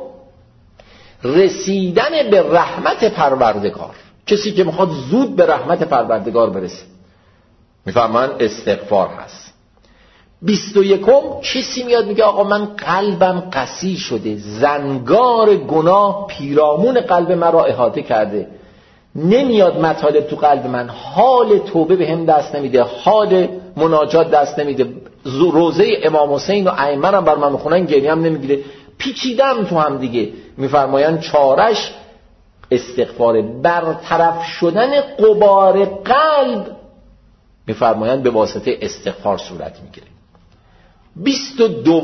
رسیدن به رحمت پروردگار. کسی که میخواد زود به رحمت پروردگار برسه میفهمن استغفار هست. 21 کسی میاد میگه آقا من قلبم قسی شده، زنگار گناه پیرامون قلب مرا احاطه کرده، نمیاد مطالب تو قلب من، حال توبه به هم دست نمیده، حال مناجات دست نمیده، روزه امام حسین و ائمه هم بر من میخونن گریه هم نمیگیره، پیچیدم تو هم دیگه. میفرمایند چارش استغفار، برطرف شدن غبار قلب میفرمایند به واسطه استغفار صورت میگیره. 22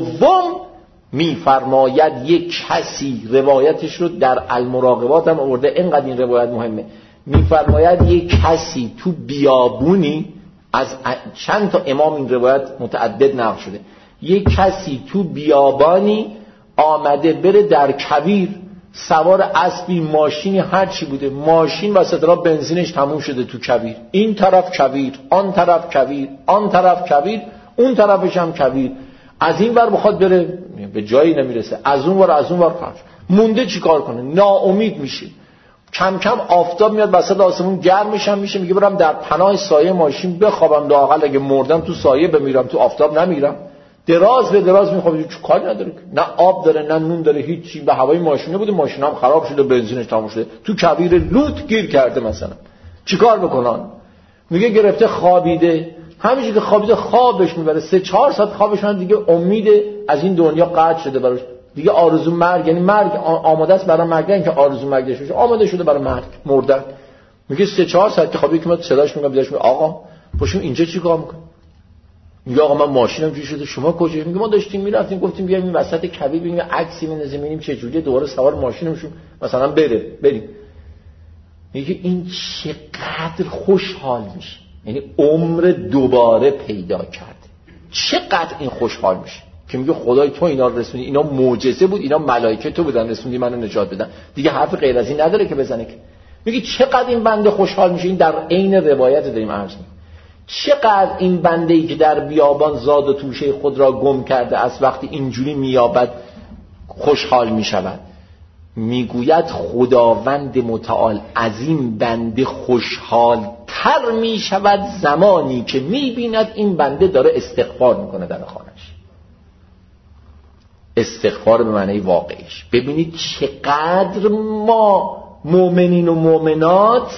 میفرماید یک کسی، روایتش رو در المراقبات هم آورده، اینقدر این روایت مهمه، میفرماید یک کسی تو بیابونی، از چند تا امام این روایت متعدد نقل شده، یک کسی تو بیابانی آمده بره در کویر، سوار اسبی ماشینی هر چی بوده، ماشین وسط راه بنزینش تموم شده تو کویر، این طرف کویر، آن طرف کویر، آن طرف کویر، اون طرفش هم کویر، از این ور بخواد بره به جایی نمیرسه، از اون ور خرج مونده، چیکار کنه؟ ناامید میشه. کم کم آفتاب میاد وسط آسمون، گرمش هم میشه، میگه برم در پناه سایه ماشین بخوابم، لااقل اگه مردم تو سایه بمیرم، تو آفتاب نمیرم. دراز به دراز میخوابه، چه کاری نداره، نه آب داره نه نون داره، هیچی، به هوای ماشینه بوده، ماشین هم خراب شده، بنزینش تموم شده، تو کویر لوت گیر کرده مثلا، چیکار بکنن؟ میگه گرفته خوابیده، همیشه که خوابیده خوابش میبره، 3-4 ساعت خوابش من دیگه امید از این دنیا قطع شده براش، دیگه آرزو مرگ، یعنی مرگ آماده است برای مرگ، نه که آرزو مرگ داشته باشه، آماده شده برای مرگ، مردن. میگه 3-4 ساعت که خوابید که من صداش میگم، بیدارش میگه آقا پاشو اینجا چیکار میکنی؟ میگه آقا من ماشینم جوری شده، شما کجایی؟ میگه ما داشتیم میرفتیم، گفتیم بیایم این وسط کویر ببینیم عکسی بندازیم ببینیم چه جوریه، دوباره سوار ماشینم شو مثلا بریم. میگه این چقدر خوشحال میشه، یعنی عمر دوباره پیدا کرده، چقدر این خوشحال میشه که میگه خدای تو اینا رو رسوندی، اینا معجزه بود، اینا ملائکه تو بودن رسوندی منو نجات بدن، دیگه حرف غیر از این نداره که بزنه. که میگه چقدر این بنده خوشحال میشه. این در عین روایت داریم عرض می‌کنیم، چقدر این بنده‌ای که در بیابان زاد و توشه خود را گم کرده از وقتی اینجوری مییابد خوشحال میشود. میگوید خداوند متعال از این بنده خوشحال تر میشود زمانی که میبیند این بنده داره استغفار میکنه در خانه‌اش. استغفار به معنی واقعیش. ببینید چقدر ما مؤمنین و مؤمنات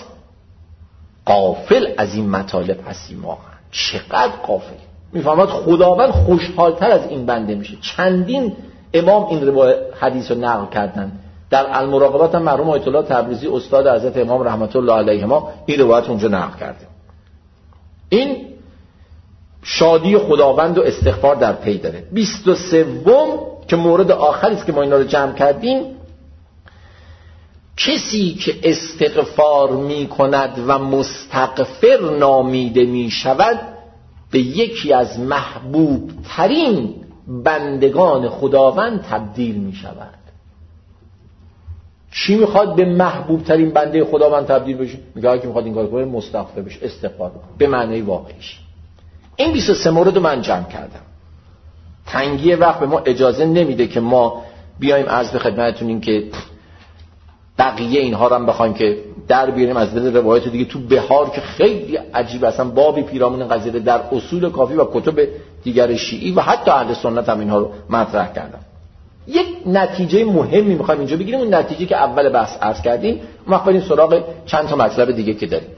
غافل از این مطالب هستیم، واقعا چقدر غافل. میفهمد خداوند خوشحالتر از این بنده میشه. چندین امام این روایت حدیث رو نقل کردن. در المراقبات هم مرحوم آیت الله تبریزی استاد حضرت امام رحمت الله علیهما این روایت اونجا نقل کرده. این شادی خداوند و استغفار در پی داره. 23 که مورد آخری است که ما اینا رو جمع کردیم، کسی که استغفار می کند و مستغفر نامیده می شود به یکی از محبوب ترین بندگان خداوند تبدیل می شود. چی میخواد به محبوب ترین بنده خداوند تبدیل بشه؟ میگه که میخواد این کار کنه مستغفر بشه، استغفار کنه به معنی واقعیش. این 23 مورد رو من جمع کردم. تنگی وقت به ما اجازه نمیده که ما بیایم عرض به خدمتتون این که بقیه اینها رو هم بخوایم که در بیاریم از دل روایت دیگه تو بهار که خیلی عجیب، اصلا بابی پیرامون قضیه در اصول کافی و کتب دیگر شیعی و حتی اهل سنت هم اینها رو مطرح کردن. یک نتیجه مهمی میخوایم اینجا بگیریم، اون نتیجه که اول بحث عرض کردیم، ما بریم سراغ چند تا مطلب دیگه که داریم.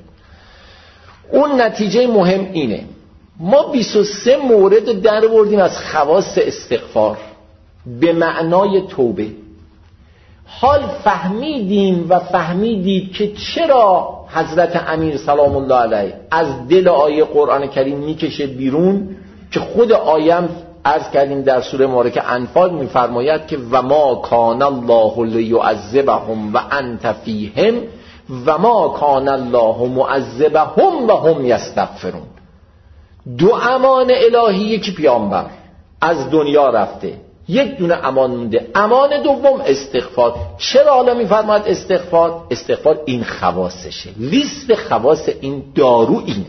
اون نتیجه مهم اینه: ما 23 مورد در آوردیم از خواص استغفار به معنای توبه. حال فهمیدیم و فهمیدید که چرا حضرت امیر سلام الله علیه از دل آیه قرآن کریم میکشه بیرون، که خود آیه عرض کردیم در سوره مبارکه انفال میفرماید که و ما کان الله لیعذبهم و انت فیهم و ما کان الله معذبهم و هم یستغفرون. دو امان الهی، یکی پیامبر از دنیا رفته، یک دونه امان مونده، امان دوم استغفار. چرا حالا میفرماید استغفار؟ استغفار این خواصشه، لیست خواص این دارو اینه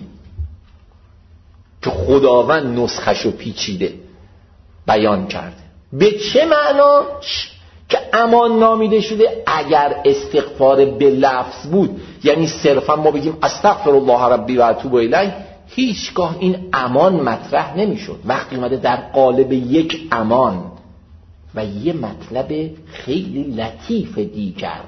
که خداوند نسخشو پیچیده بیان کرده. به چه معنا؟ که امان نامیده شده. اگر استغفار به لفظ بود، یعنی صرفا ما بگیم استغفر الله ربی و اتوب الیه، هیچگاه این امان مطرح نمیشد. وقتی اومده در قالب یک امان و یه مطلب خیلی لطیف دیگر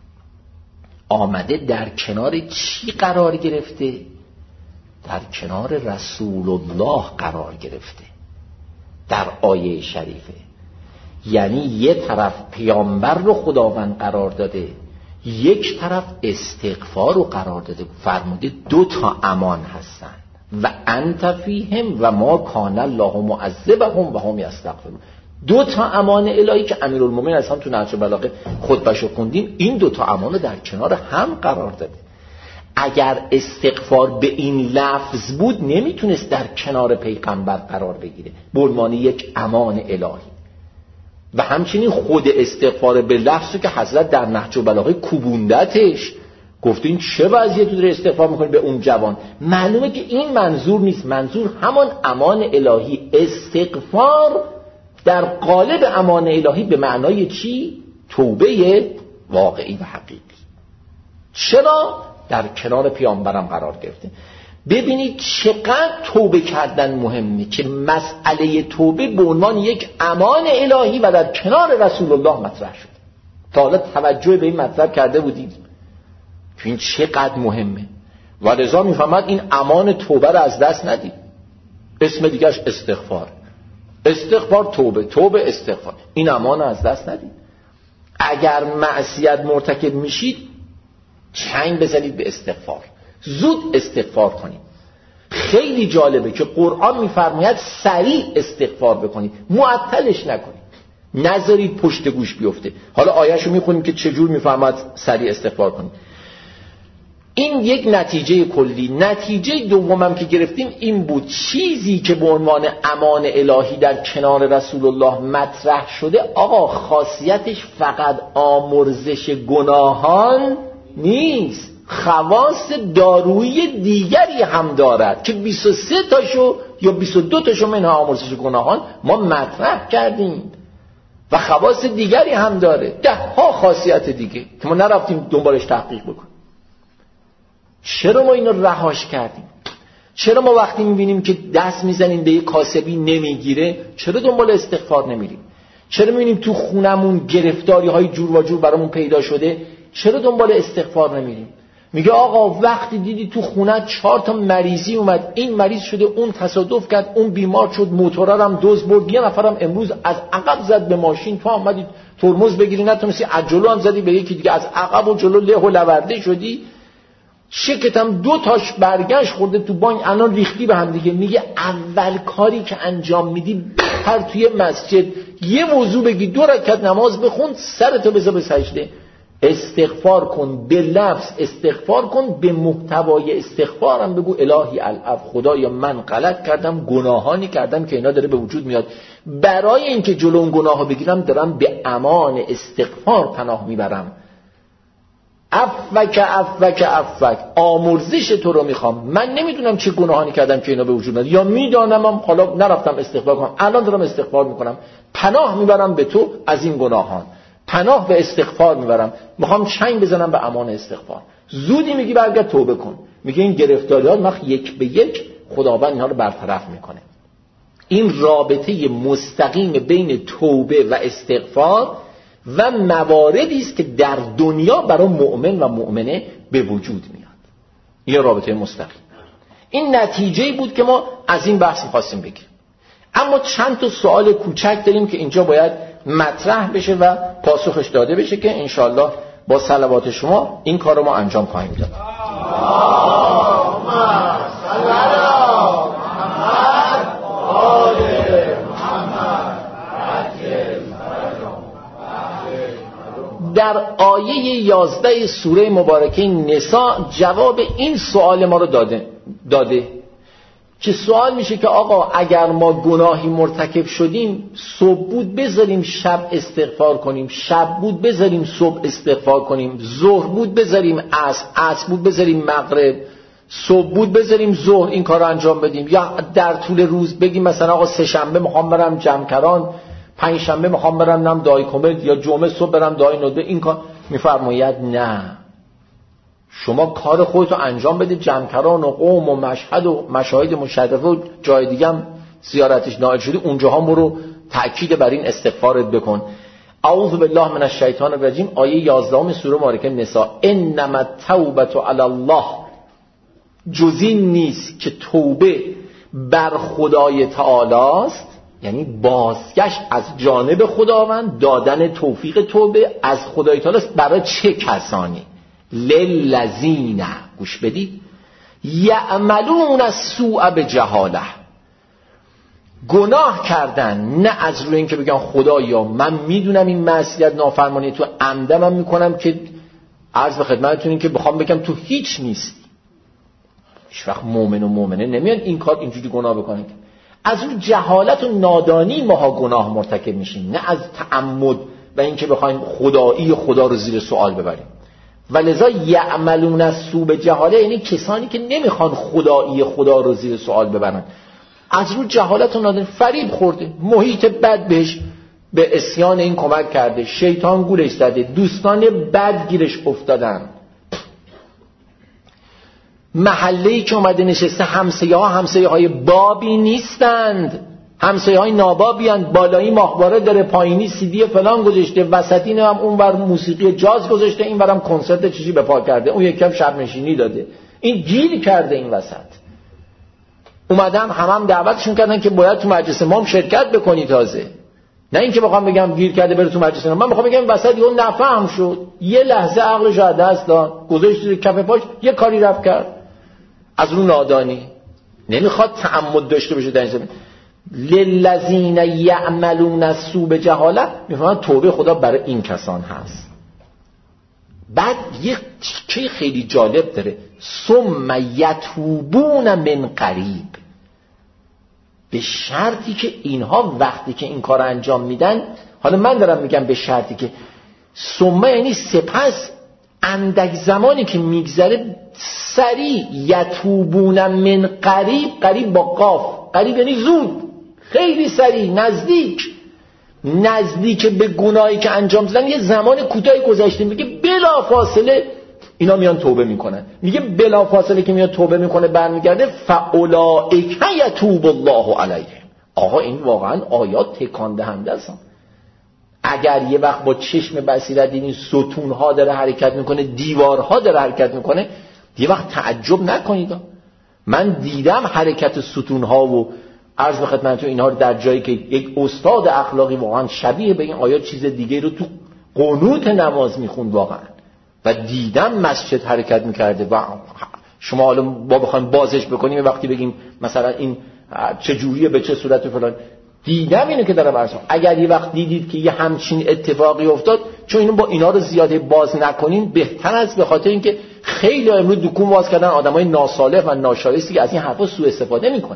آمده، در کنار چی قرار گرفته؟ در کنار رسول الله قرار گرفته در آیه شریفه. یعنی یه طرف پیامبر رو خداوند قرار داده، یک طرف استغفار رو قرار داده، فرموده دو تا امان هستن و انت فیهم و ما کان الله معذبهم و هم یستغفرون. دو تا امان الهی که امیرالمومنین اصلا تو نهج البلاغه خطبه‌شو خوندیم، این دو تا امان رو در کنار هم قرار داده. اگر استغفار به این لفظ بود نمیتونست در کنار پیغمبر قرار بگیره به عنوان یک امان الهی. و همچنین خود استغفار به لفظی که حضرت در نهج البلاغه کوبوندتش گفته این چه وضعیتی داره استغفار میکنه به اون جوان. معلومه که این منظور نیست، منظور همان امان الهی. استغفار در قالب امان الهی به معنای چی؟ توبه واقعی و حقیقی. چرا؟ در کنار پیامبرم قرار گرفته. ببینید چقدر توبه کردن مهمه که مسئله توبه به عنوان یک امان الهی و در کنار رسول الله مطرح شد. تا حالا توجه به این مطلب کرده بودید که این چقدر مهمه؟ و لذا میفهمد این امان توبه رو از دست ندید. اسم دیگرش استغفار، استغفار توبه، توبه استغفار. این امان رو از دست ندید. اگر معصیت مرتکب میشید چنگ بزنید به استغفار، زود استغفار کنید. خیلی جالبه که قرآن میفرماید سریع استغفار بکنید، معطلش نکنید، نذارید پشت گوش بیفته. حالا آیه‌شو میخونیم که چجور میفرماید سریع استغفار کنید. این یک نتیجه کلی. نتیجه دومم که گرفتیم این بود: چیزی که به عنوان امان الهی در کنار رسول الله مطرح شده، آقا خاصیتش فقط آمرزش گناهان نیست، خواص دارویی دیگری هم دارد که 23 تاشو یا 22 تاشو منها آمرزش گناهان ما مطرح کردیم و خواص دیگری هم داره، 10 ها خاصیت دیگه که ما نرفتیم دنبالش تحقیق بکنیم. چرا ما اینو رهاش کردیم؟ چرا ما وقتی میبینیم که دست میزنیم به یک کاسبی نمیگیره، چرا دنبال استغفار نمیریم؟ چرا میبینیم تو خونمون گرفتاری های جور و جور برامون پیدا شده، چرا دنبال استغفار نمیریم؟ میگه آقا وقتی دیدی تو خونه 4 تا مریضی اومد، این مریض شده، اون تصادف کرد، اون بیمار شد، موتورا هم دزد برد، یه نفرم امروز از عقب زد به ماشین، تو اومدی ترمز بگیری نتونستی، از جلو هم زدی به یکی دیگه، از عقب و جلو له و لورده شدی، شکتم 2 تاش برگشت خورده تو بانک، الان ریختی به هم دیگه. میگه اول کاری که انجام میدی بپر توی مسجد، یه وضو بگی، 2 رکعت نماز بخون، سرتو بذار به سجده، استغفار کن، به لفظ استغفار کن، به محتوای استغفارم بگو الهی العفو، خدایا من غلط کردم، گناهانی کردم که اینا داره به وجود میاد، برای اینکه جلو اون گناهو بگیرم دارم به امان استغفار پناه میبرم. عفوک آمرزش تو رو میخوام، من نمیدونم چه گناهانی کردم که اینا به وجود میاد، یا میدانم حالا نرفتم استغفار کنم، الان دارم استغفار میکنم، پناه میبرم به تو از این گناهان، پناه به استغفار میبرم، میخوام چنگ بزنم به امان استغفار. زودی میگی برگرد توبه کن. میگه این گرفتاریات وقت یک به یک خداوند اینها رو برطرف میکنه. این رابطه مستقیم بین توبه و استغفار و مواردی است که در دنیا برای مؤمن و مؤمنه به وجود میاد. این رابطه مستقیم. این نتیجه‌ای بود که ما از این بحث خواستیم بگیم. اما چند تا سوال کوچک داریم که اینجا باید مطرح بشه و پاسخش داده بشه که انشالله با صلوات شما این کار رو ما انجام خواهیم داد. در آیه 11 سوره مبارکه نساء جواب این سوال ما رو داده که سوال میشه که آقا اگر ما گناهی مرتکب شدیم صبح بود بذاریم شب استغفار کنیم، شب بود بذاریم صبح استغفار کنیم، ظهر بود بذاریم عصر بود بذاریم مغرب، صبح بود بذاریم ظهر این کار رو انجام بدیم، یا در طول روز بگیم مثلا آقا سه شنبه میخوام برم جمکران، پنج شنبه میخوام برم نم دای کمد، یا جمعه صبح برم دای ندبه. این کار میفرماید نه، شما کار خودتو انجام بدید، جمکران و قوم و مشهد و مشاهد مشرفه و جای دیگه هم زیارتش نائل شدی اونجاها برو تأکید بر این استغفارت بکن. اعوذ بالله من الشیطان الرجیم، آیه 11 سوره مبارکه نساء. انما التوبه علی الله، جز این نیست که توبه بر خدای تعالی است، یعنی بازگشت از جانب خداوند، دادن توفیق توبه از خدای تعالی است. برای چه کسانی؟ للذین، گوش بدید، یعملون السوء بجهاله، گناه کردن نه از روی این که بگن خدایا من میدونم این معصیت نافرمانی تو عمدم میکنم که عرض به خدمتتون این که بخوام بگم تو هیچ نیستی. هیچ وقت مؤمن و مؤمنه نمیان این کار اینجوری گناه بکنن. از اون جهالت و نادانی ماها گناه مرتکب میشیم، نه از تعمد و این که بخوایم خدایی خدا رو زیر سوال ببریم. ولذا یعملون السوء بجهاله، یعنی کسانی که نمیخوان خدایی خدا رو زیر سوال ببرن، از رو جهالت و نادانی فریب خورده، محیط بد بهش به عصیان این کمک کرده، شیطان گولش زده، دوستان بد گیرش افتادن، محله‌ای که اومده نشسته همسایه های بابی نیستند، همسایه های نابابی هستند، بالایی ماهواره داره، پایینی سیدی فلان گذاشته، وسطی هم اونور موسیقی جاز گذاشته، اینورم کنسرت چیزی به پا کرده، اون یکم شب نشینی داده، این گیر کرده این وسط. اومدم هم دعوتشون کردن که باید تو مجلس ما هم شرکت بکنی، تازه نه اینکه بخوام بگم گیر کرده بره تو مجلس ما، من بخوام بگم وسط یهو نفهم شد، یه لحظه عقلش از دست داد، گذاشت کف پاش یه کاری رفت کرد از رو نادانی. نمیخواد تعمد داشته باشه در این زمین. للذین یعملون السوء بجهاله، میفهمن توبه خدا برای این کسان هست. بعد یه چیز خیلی جالب داره، ثم یتوبون من قریب، به شرطی که اینها وقتی که این کار انجام میدن، حالا من دارم میگم به شرطی که ثم یعنی سپس اندک زمانی که میگذره سریع، یتوبون من قریب، قریب با قاف، قریب یعنی زود، خیلی سریع، نزدیک به گناهی که انجام دادن، یه زمان کوتاهی گذشته، میگه بلا فاصله اینا میان توبه میکنن. میگه بلا فاصله که میاد توبه میکنه برمیگرده، فاولئک یتوب الله علیهم. آقا این واقعا آیات تکان دهنده است. اگر یه وقت با چشم بصیرت این ستونها داره حرکت میکنه، دیوارها داره حرکت میکنه، یه وقت تعجب نکنید. من دیدم حرکت ستونها و عرض به خدمتتون اینها رو در جایی که یک استاد اخلاقی واقعا شبیه به این آیات چیز دیگه رو تو قنوت نماز میخوند واقعا، و دیدم مسجد حرکت میکرده. و شما حالا با بخوایم بازش بکنیم وقتی بگیم مثلا این چه جوریه به چه صورت فلان، دیدم اینو که دارم عرض. اگر یه وقت دیدید که یه همچین اتفاقی افتاد، چون اینو با اینا رو زیاده باز نکنین بهتر است، به خاطر اینکه خیلی امروز دکون باز کردن آدمای ناصالح و ناشایستی که از این حرفا سوء استفاده میکنن.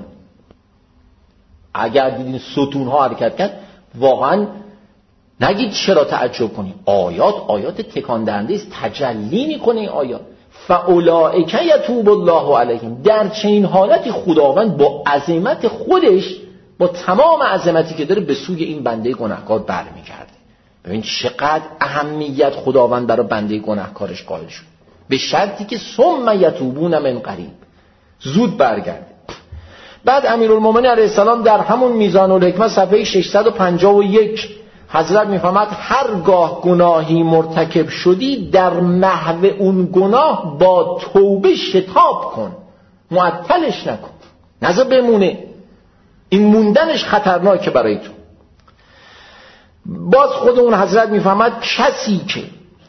اگر دیدین ستونها حرکت کرد، واقعا نگید چرا تعجب کنید. آیات تکان دهنده است، تجلی میکنه این آیات. فاولئک یتوب الله علیهم، در چنین حالتی خداوند با عظمت خودش، با تمام عظمتی که داره، به سوی این بنده گناهکار برمیگرده. ببین چقدر اهمیت خداوند برای بنده گناهکارش قائل شد. به شرطی که ثم یتوبون من قریب، زود برگرده. بعد امیرالمومنین علیه السلام در همون میزان الحکمت صفحه 651 حضرت میفرماد هرگاه گناهی مرتکب شدی در محو اون گناه با توبه شتاب کن، معطلش نکن، نذار بمونه، این موندنش خطرناکه برای تو. باز خود اون حضرت میفرماد کسی که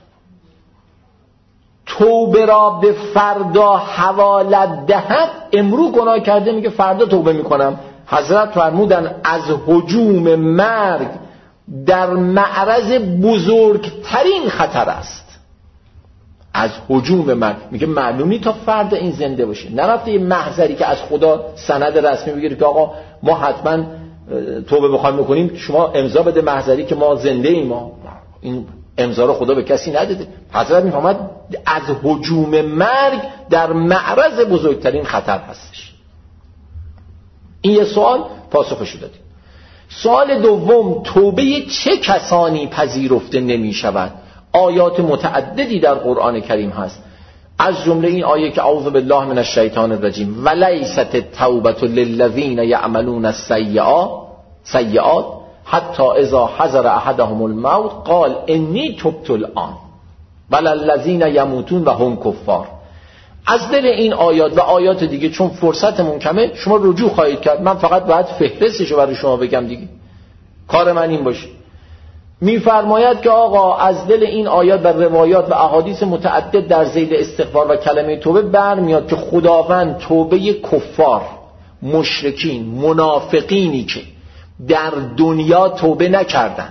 توبه را به فردا حوالت دهد، امرو گناه کرده میگه فردا توبه میکنم، حضرت فرمودن از هجوم مرگ در معرض بزرگترین خطر است. از هجوم مرگ میگه معلومی تا فردا این زنده باشه، نرفته یه محضری که از خدا سند رسمی بگیره که آقا ما حتما توبه بخوایم بکنیم شما امضا بده محضری که ما زنده ایم. ما این امضا رو خدا به کسی نداده. حضرت میفرماد از هجوم مرگ در معرض بزرگترین خطر هستش. این یه سوال پاسخش دادیم. سوال دوم، توبه چه کسانی پذیرفته نمی شود؟ آیات متعددی در قرآن کریم هست، از جمله این آیه که اعوذ بالله من الشیطان الرجیم ولیست التوبة للذین یعملون السیئات حتی اذا حضر احدهم الموت قال انی تبت الآن بل الذین یموتون و هم کفار. از دل این آیات و آیات دیگه چون فرصتمون کمه شما رجوع خواهید کرد، من فقط باید فهرستشو برای شما بگم دیگه، کار من این باشه. میفرماید که آقا از دل این آیات و روایات و احادیث متعدد در ذیل استغفار و کلمه توبه برمیاد که خداوند توبه کفار، مشرکین، منافقینی که در دنیا توبه نکردن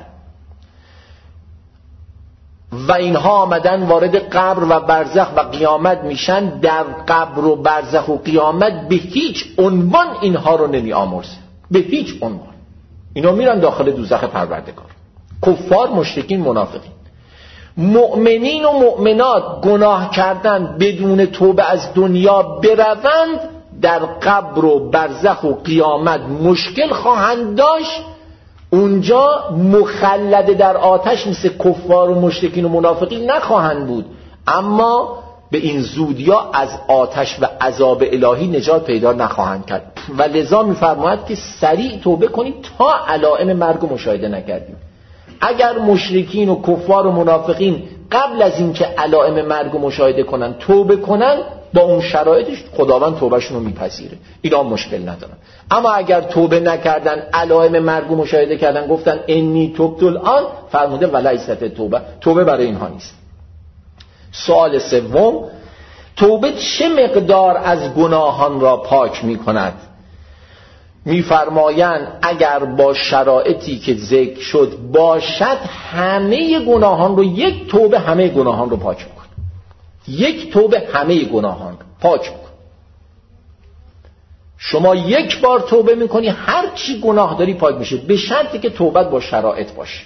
و اینها آمدن وارد قبر و برزخ و قیامت میشن، در قبر و برزخ و قیامت به هیچ عنوان اینها رو نمی آمرزه، به هیچ عنوان. اینا میرن داخل دوزخ پروردگار. کفار، مشرکین، منافقین. مؤمنین و مؤمنات گناه کردن بدون توبه از دنیا بروند، در قبر و برزخ و قیامت مشکل خواهند داشت. اونجا مخلد در آتش مثل کفار و مشرکین و منافقین نخواهند بود، اما به این زودیا از آتش و عذاب الهی نجات پیدا نخواهند کرد. و لذا می‌فرماید که سریع توبه کنید تا علائم مرگ رو مشاهده نکردید. اگر مشرکین و کفار و منافقین قبل از اینکه علائم مرگ رو مشاهده کنن توبه کنن، با اون شرایطش خداوند توبهشون رو میپذیره، اینا مشکل ندارن. اما اگر توبه نکردن، علائم مرگ رو مشاهده کردن، گفتن انی تبت الآن، فرموده ولیست توبه برای اینها نیست. سوال سوم، توبه چه مقدار از گناهان را پاک میکند؟ میفرمایند اگر با شرایطی که ذکر شد باشد، همه گناهان رو، یک توبه همه گناهان رو پاک میکنه. یک توبه همه گناهان رو پاک میکنه. شما یک بار توبه میکنی، هر چی گناه داری پاک میشه، به شرطی که توبت با شرایط باشه.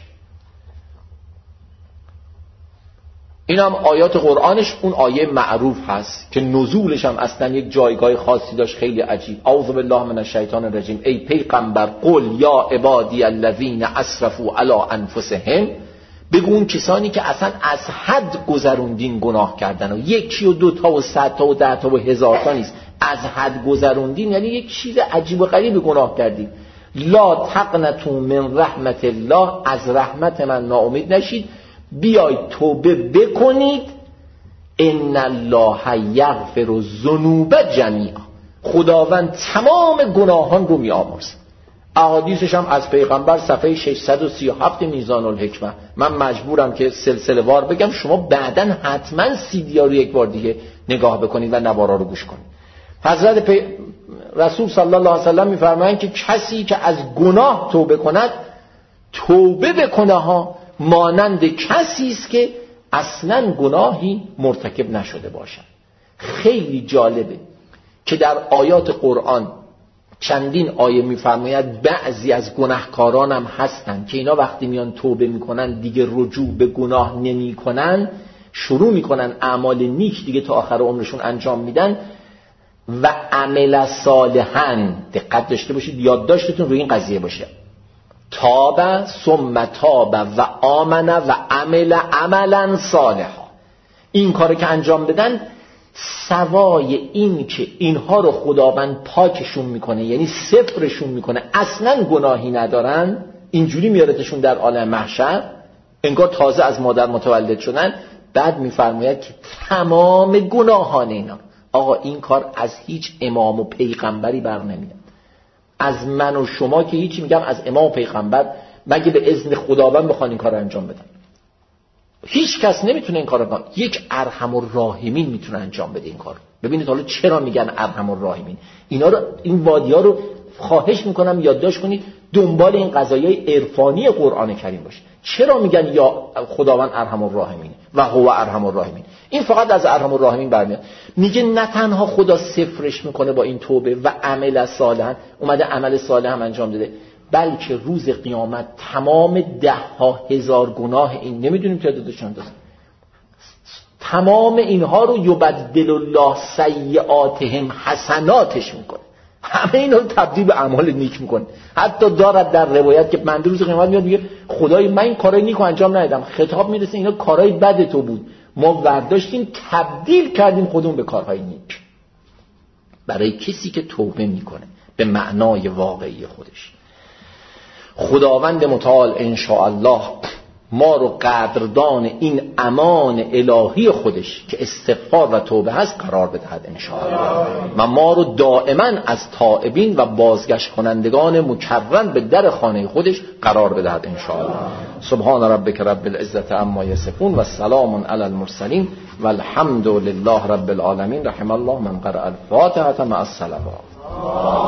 این هم آیات قرآنش اون آیه معروف هست که نزولش هم اصلا یک جایگاه خاصی داشت، خیلی عجیب. اعوذ بالله من الشیطان الرجیم ای پیغمبر قل یا عبادی الذین اسرفوا علی انفسهم، بگو اون کسانی که اصلا از حد گذروندین گناه کردن، و یکی و دو تا و 100 تا و 10 تا و 1000 تا نیست، از حد گذروندین یعنی یک چیز عجیب و غریب گناه کردین. لا تقنطوا من رحمت الله، از رحمت من ناامید نشید، بیاید توبه بکنید. ان الله یغفر الذنوب جمیعا، خداوند تمام گناهان رو میآمرزه. احادیثش هم از پیغمبر صفحه 637 میزان الحکمه. من مجبورم که سلسله وار بگم، شما بعداً حتما CD رو یک بار دیگه نگاه بکنید و نوارا رو گوش کنید. حضرت رسول صلی الله علیه و سلم میفرمایند که کسی که از گناه توبه کند، توبه بکنه ها، مانند کسی است که اصلاً گناهی مرتکب نشده باشد. خیلی جالبه که در آیات قرآن چندین آیه میفرماید بعضی از گناهکاران هم هستن که اینا وقتی میان توبه میکنن دیگه رجوع به گناه نمیکنن، شروع میکنن اعمال نیک دیگه تا آخر عمرشون انجام میدن. و عمل صالحا، دقت داشته باشید، یادداشتتون روی این قضیه باشه، تاب ثم تاب و آمن و عمل عملا صالحا. این کار که انجام بدن سوای این که اینها رو خداوند پاکشون میکنه، یعنی صفرشون میکنه، اصلا گناهی ندارن، اینجوری میارتشون در عالم محشر انگار تازه از مادر متولد شدن. بعد میفرماید که تمام گناهان اینا، آقا این کار از هیچ امام و پیغمبری بر نمیاد، از من و شما که هیچی، میگم از امام و پیغمبر، مگه به اذن خداوند بخوان این کار رو انجام بدن. هیچ کس نمیتونه این کار رو کنه، یک ارحم الراحمین میتونه انجام بده این کار. ببینید حالا چرا میگن ارحم الراحمین؟ اینا رو، این وادی‌ها رو خواهش میکنم یادداشت کنید، دنبال این قضایای عرفانی قرآن کریم باشید. چرا میگن یا خداوند ارحم الراحمین و هو ارحم الراحمین؟ این فقط از ارحم الراحمین برمیاد. میگه نه تنها خدا صفرش میکنه با این توبه و عمل صالح، اومده عمل صالح هم انجام داده، بلکه روز قیامت تمام 10,000 گناه این، نمیدونیم تعدادشون داده، تمام اینها رو یبدل الله سیئاتهم حسناتش میکنه، همه اینا رو تبدیل به اعمال نیک میکنه. حتی دارد در روایت که بنده روز قیامت میاد میگه خدای من این کارای نیکو انجام ندادم، خطاب میرسه اینا کارای بد تو بود، ما برداشتیم تبدیل کردیم خودمون به کارهای نیک. برای کسی که توبه میکنه به معنای واقعی خودش، خداوند متعال انشاءالله ما رو قدردان این امان الهی خودش که استغفار و توبه هست قرار بدهد انشاءالله، و ما رو دائما از تائبین و بازگشت کنندگان مکرم به در خانه خودش قرار بدهد انشاءالله. سبحان ربک رب العزت عما یصفون و سلام علی المرسلین و الحمد لله رب العالمین. رحم الله من قرأ الفاتحه مع الصلوات.